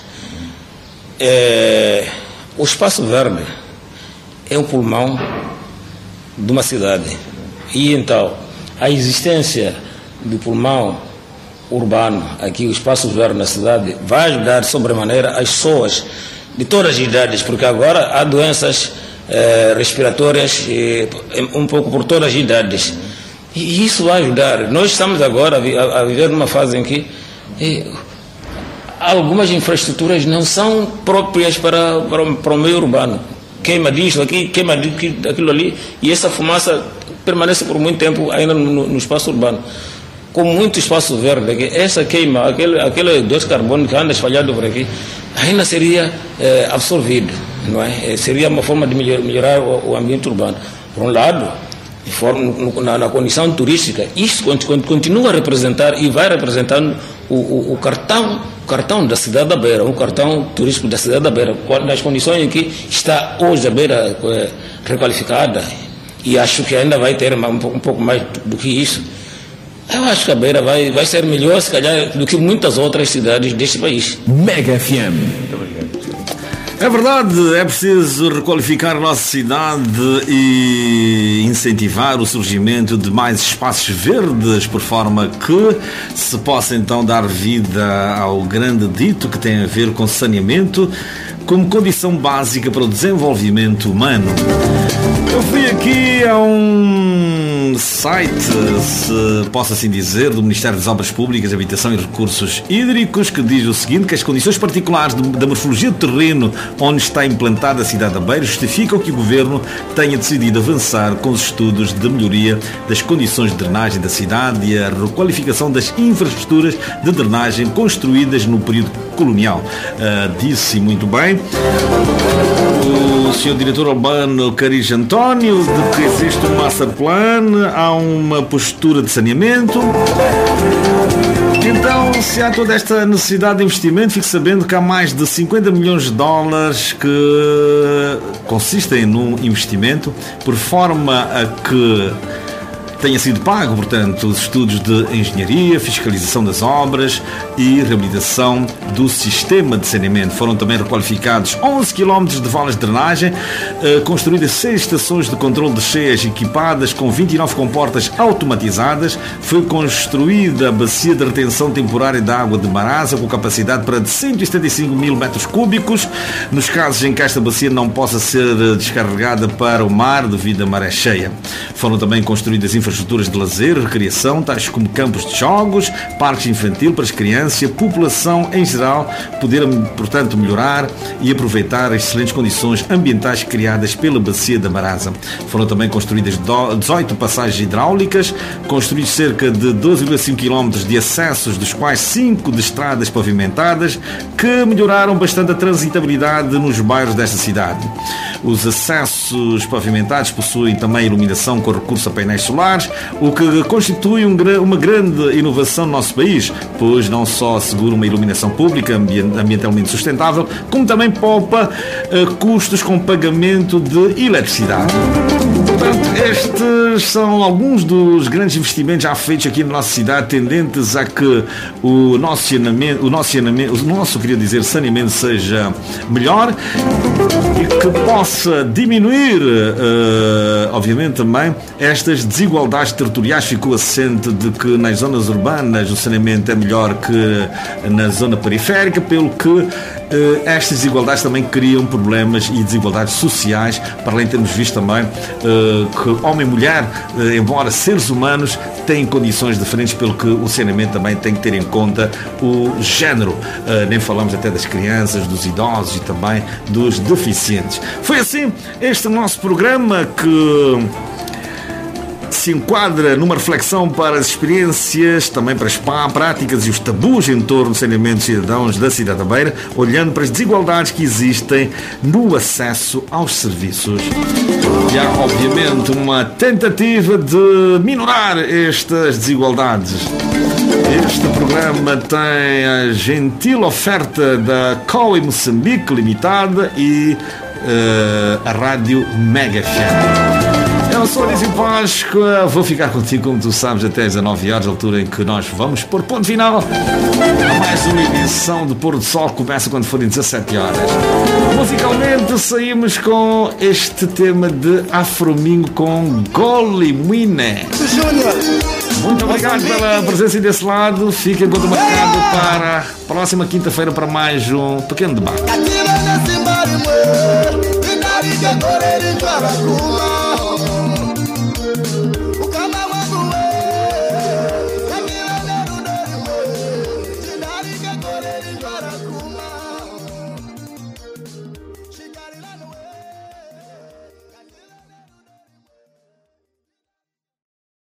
Speaker 17: É, o espaço verde é um pulmão de uma cidade. E então, a existência do pulmão urbano, aqui o espaço verde na cidade, vai ajudar sobremaneira as pessoas de todas as idades, porque agora há doenças eh, respiratórias eh, um pouco por todas as idades. E isso vai ajudar. Nós estamos agora a, vi a, a viver numa fase em que eh, algumas infraestruturas não são próprias para, para, para o meio urbano. Queima disso aqui, queima daquilo ali, e essa fumaça permanece por muito tempo ainda no, no espaço urbano. Com muito espaço verde, essa queima, aquele, aquele dois carbono que anda espalhado por aqui, ainda seria eh, absorvido, não é? Seria uma forma de melhor, melhorar o, o ambiente urbano. Por um lado, de forma, no, na, na condição turística, isso continua a representar e vai representando o, o, o cartão, o cartão da cidade da Beira, um cartão turístico da cidade da Beira, nas condições em que está hoje a Beira eh, requalificada. E acho que ainda vai ter um pouco, um pouco mais do que isso. Eu acho que a Beira vai, vai ser melhor, se calhar, do que muitas outras cidades deste país.
Speaker 4: Mega F M.
Speaker 2: Muito obrigado.
Speaker 5: É verdade, é preciso requalificar a nossa cidade e incentivar o surgimento de mais espaços verdes, por forma que se possa então dar vida ao grande dito que tem a ver com saneamento como condição básica para o desenvolvimento humano. Eu fui aqui a um site, se posso assim dizer, do Ministério das Obras Públicas, Habitação e Recursos Hídricos, que diz o seguinte, que as condições particulares da morfologia do terreno onde está implantada a cidade da Beira justificam que o Governo tenha decidido avançar com os estudos de melhoria das condições de drenagem da cidade e a requalificação das infraestruturas de drenagem construídas no período colonial. Uh, disse muito bem o senhor Diretor Urbano Cariz António de que existe um master plan, há uma postura de saneamento. Então, se há toda esta necessidade de investimento, fique sabendo que há mais de cinquenta milhões de dólares que consistem num investimento por forma a que tenha sido pago, portanto, os estudos de engenharia, fiscalização das obras e reabilitação do sistema de saneamento. Foram também requalificados onze quilómetros de valas de drenagem, eh, construídas seis estações de controle de cheias equipadas com vinte e nove comportas automatizadas. Foi construída a bacia de retenção temporária da água de Marasa com capacidade para cento e setenta e cinco mil metros cúbicos, nos casos em que esta bacia não possa ser descarregada para o mar devido à maré cheia. Foram também construídas infraestruturas de lazer, recreação, tais como campos de jogos, parques infantil para as crianças e a população em geral poder, portanto, melhorar e aproveitar as excelentes condições ambientais criadas pela bacia da Marasa. Foram também construídas dezoito passagens hidráulicas, construídos cerca de doze vírgula cinco quilómetros de acessos, dos quais cinco de estradas pavimentadas, que melhoraram bastante a transitabilidade nos bairros desta cidade. Os acessos pavimentados possuem também iluminação com recurso a painéis solares, o que constitui um, uma grande inovação no nosso país, pois não só assegura uma iluminação pública ambientalmente sustentável, como também poupa uh, custos com pagamento de eletricidade. Portanto, estes são alguns dos grandes investimentos já feitos aqui na nossa cidade, tendentes a que o nosso saneamento, o nosso, saneamento, o nosso queria dizer, saneamento seja melhor e que possa diminuir, uh, obviamente também, estas desigualdades territoriais. Ficou assente de que nas zonas urbanas o saneamento é melhor que na zona periférica, pelo que estas desigualdades também criam problemas e desigualdades sociais, para além de termos visto também que homem e mulher, embora seres humanos, têm condições diferentes, pelo que o saneamento também tem que ter em conta o género. Nem falamos até das crianças, dos idosos e também dos deficientes. Foi assim este nosso programa que se enquadra numa reflexão para as experiências, também para as práticas e os tabus em torno do saneamento de cidadãos da cidade da Beira, olhando para as desigualdades que existem no acesso aos serviços. E há, obviamente, uma tentativa de minorar estas desigualdades. Este programa tem a gentil oferta da C O I Moçambique Limitada e uh, a Rádio Mega F M. Eu sou Anísio Páscoa, vou ficar contigo, como tu sabes, até às dezanove horas, a altura em que nós vamos pôr ponto final a mais uma edição do Pôr do Sol, que começa quando forem dezassete horas. Musicalmente saímos com este tema de Afromingo com Golimine. Muito obrigado pela presença desse lado. Fiquem com o marcado para a próxima quinta-feira para mais um pequeno debate.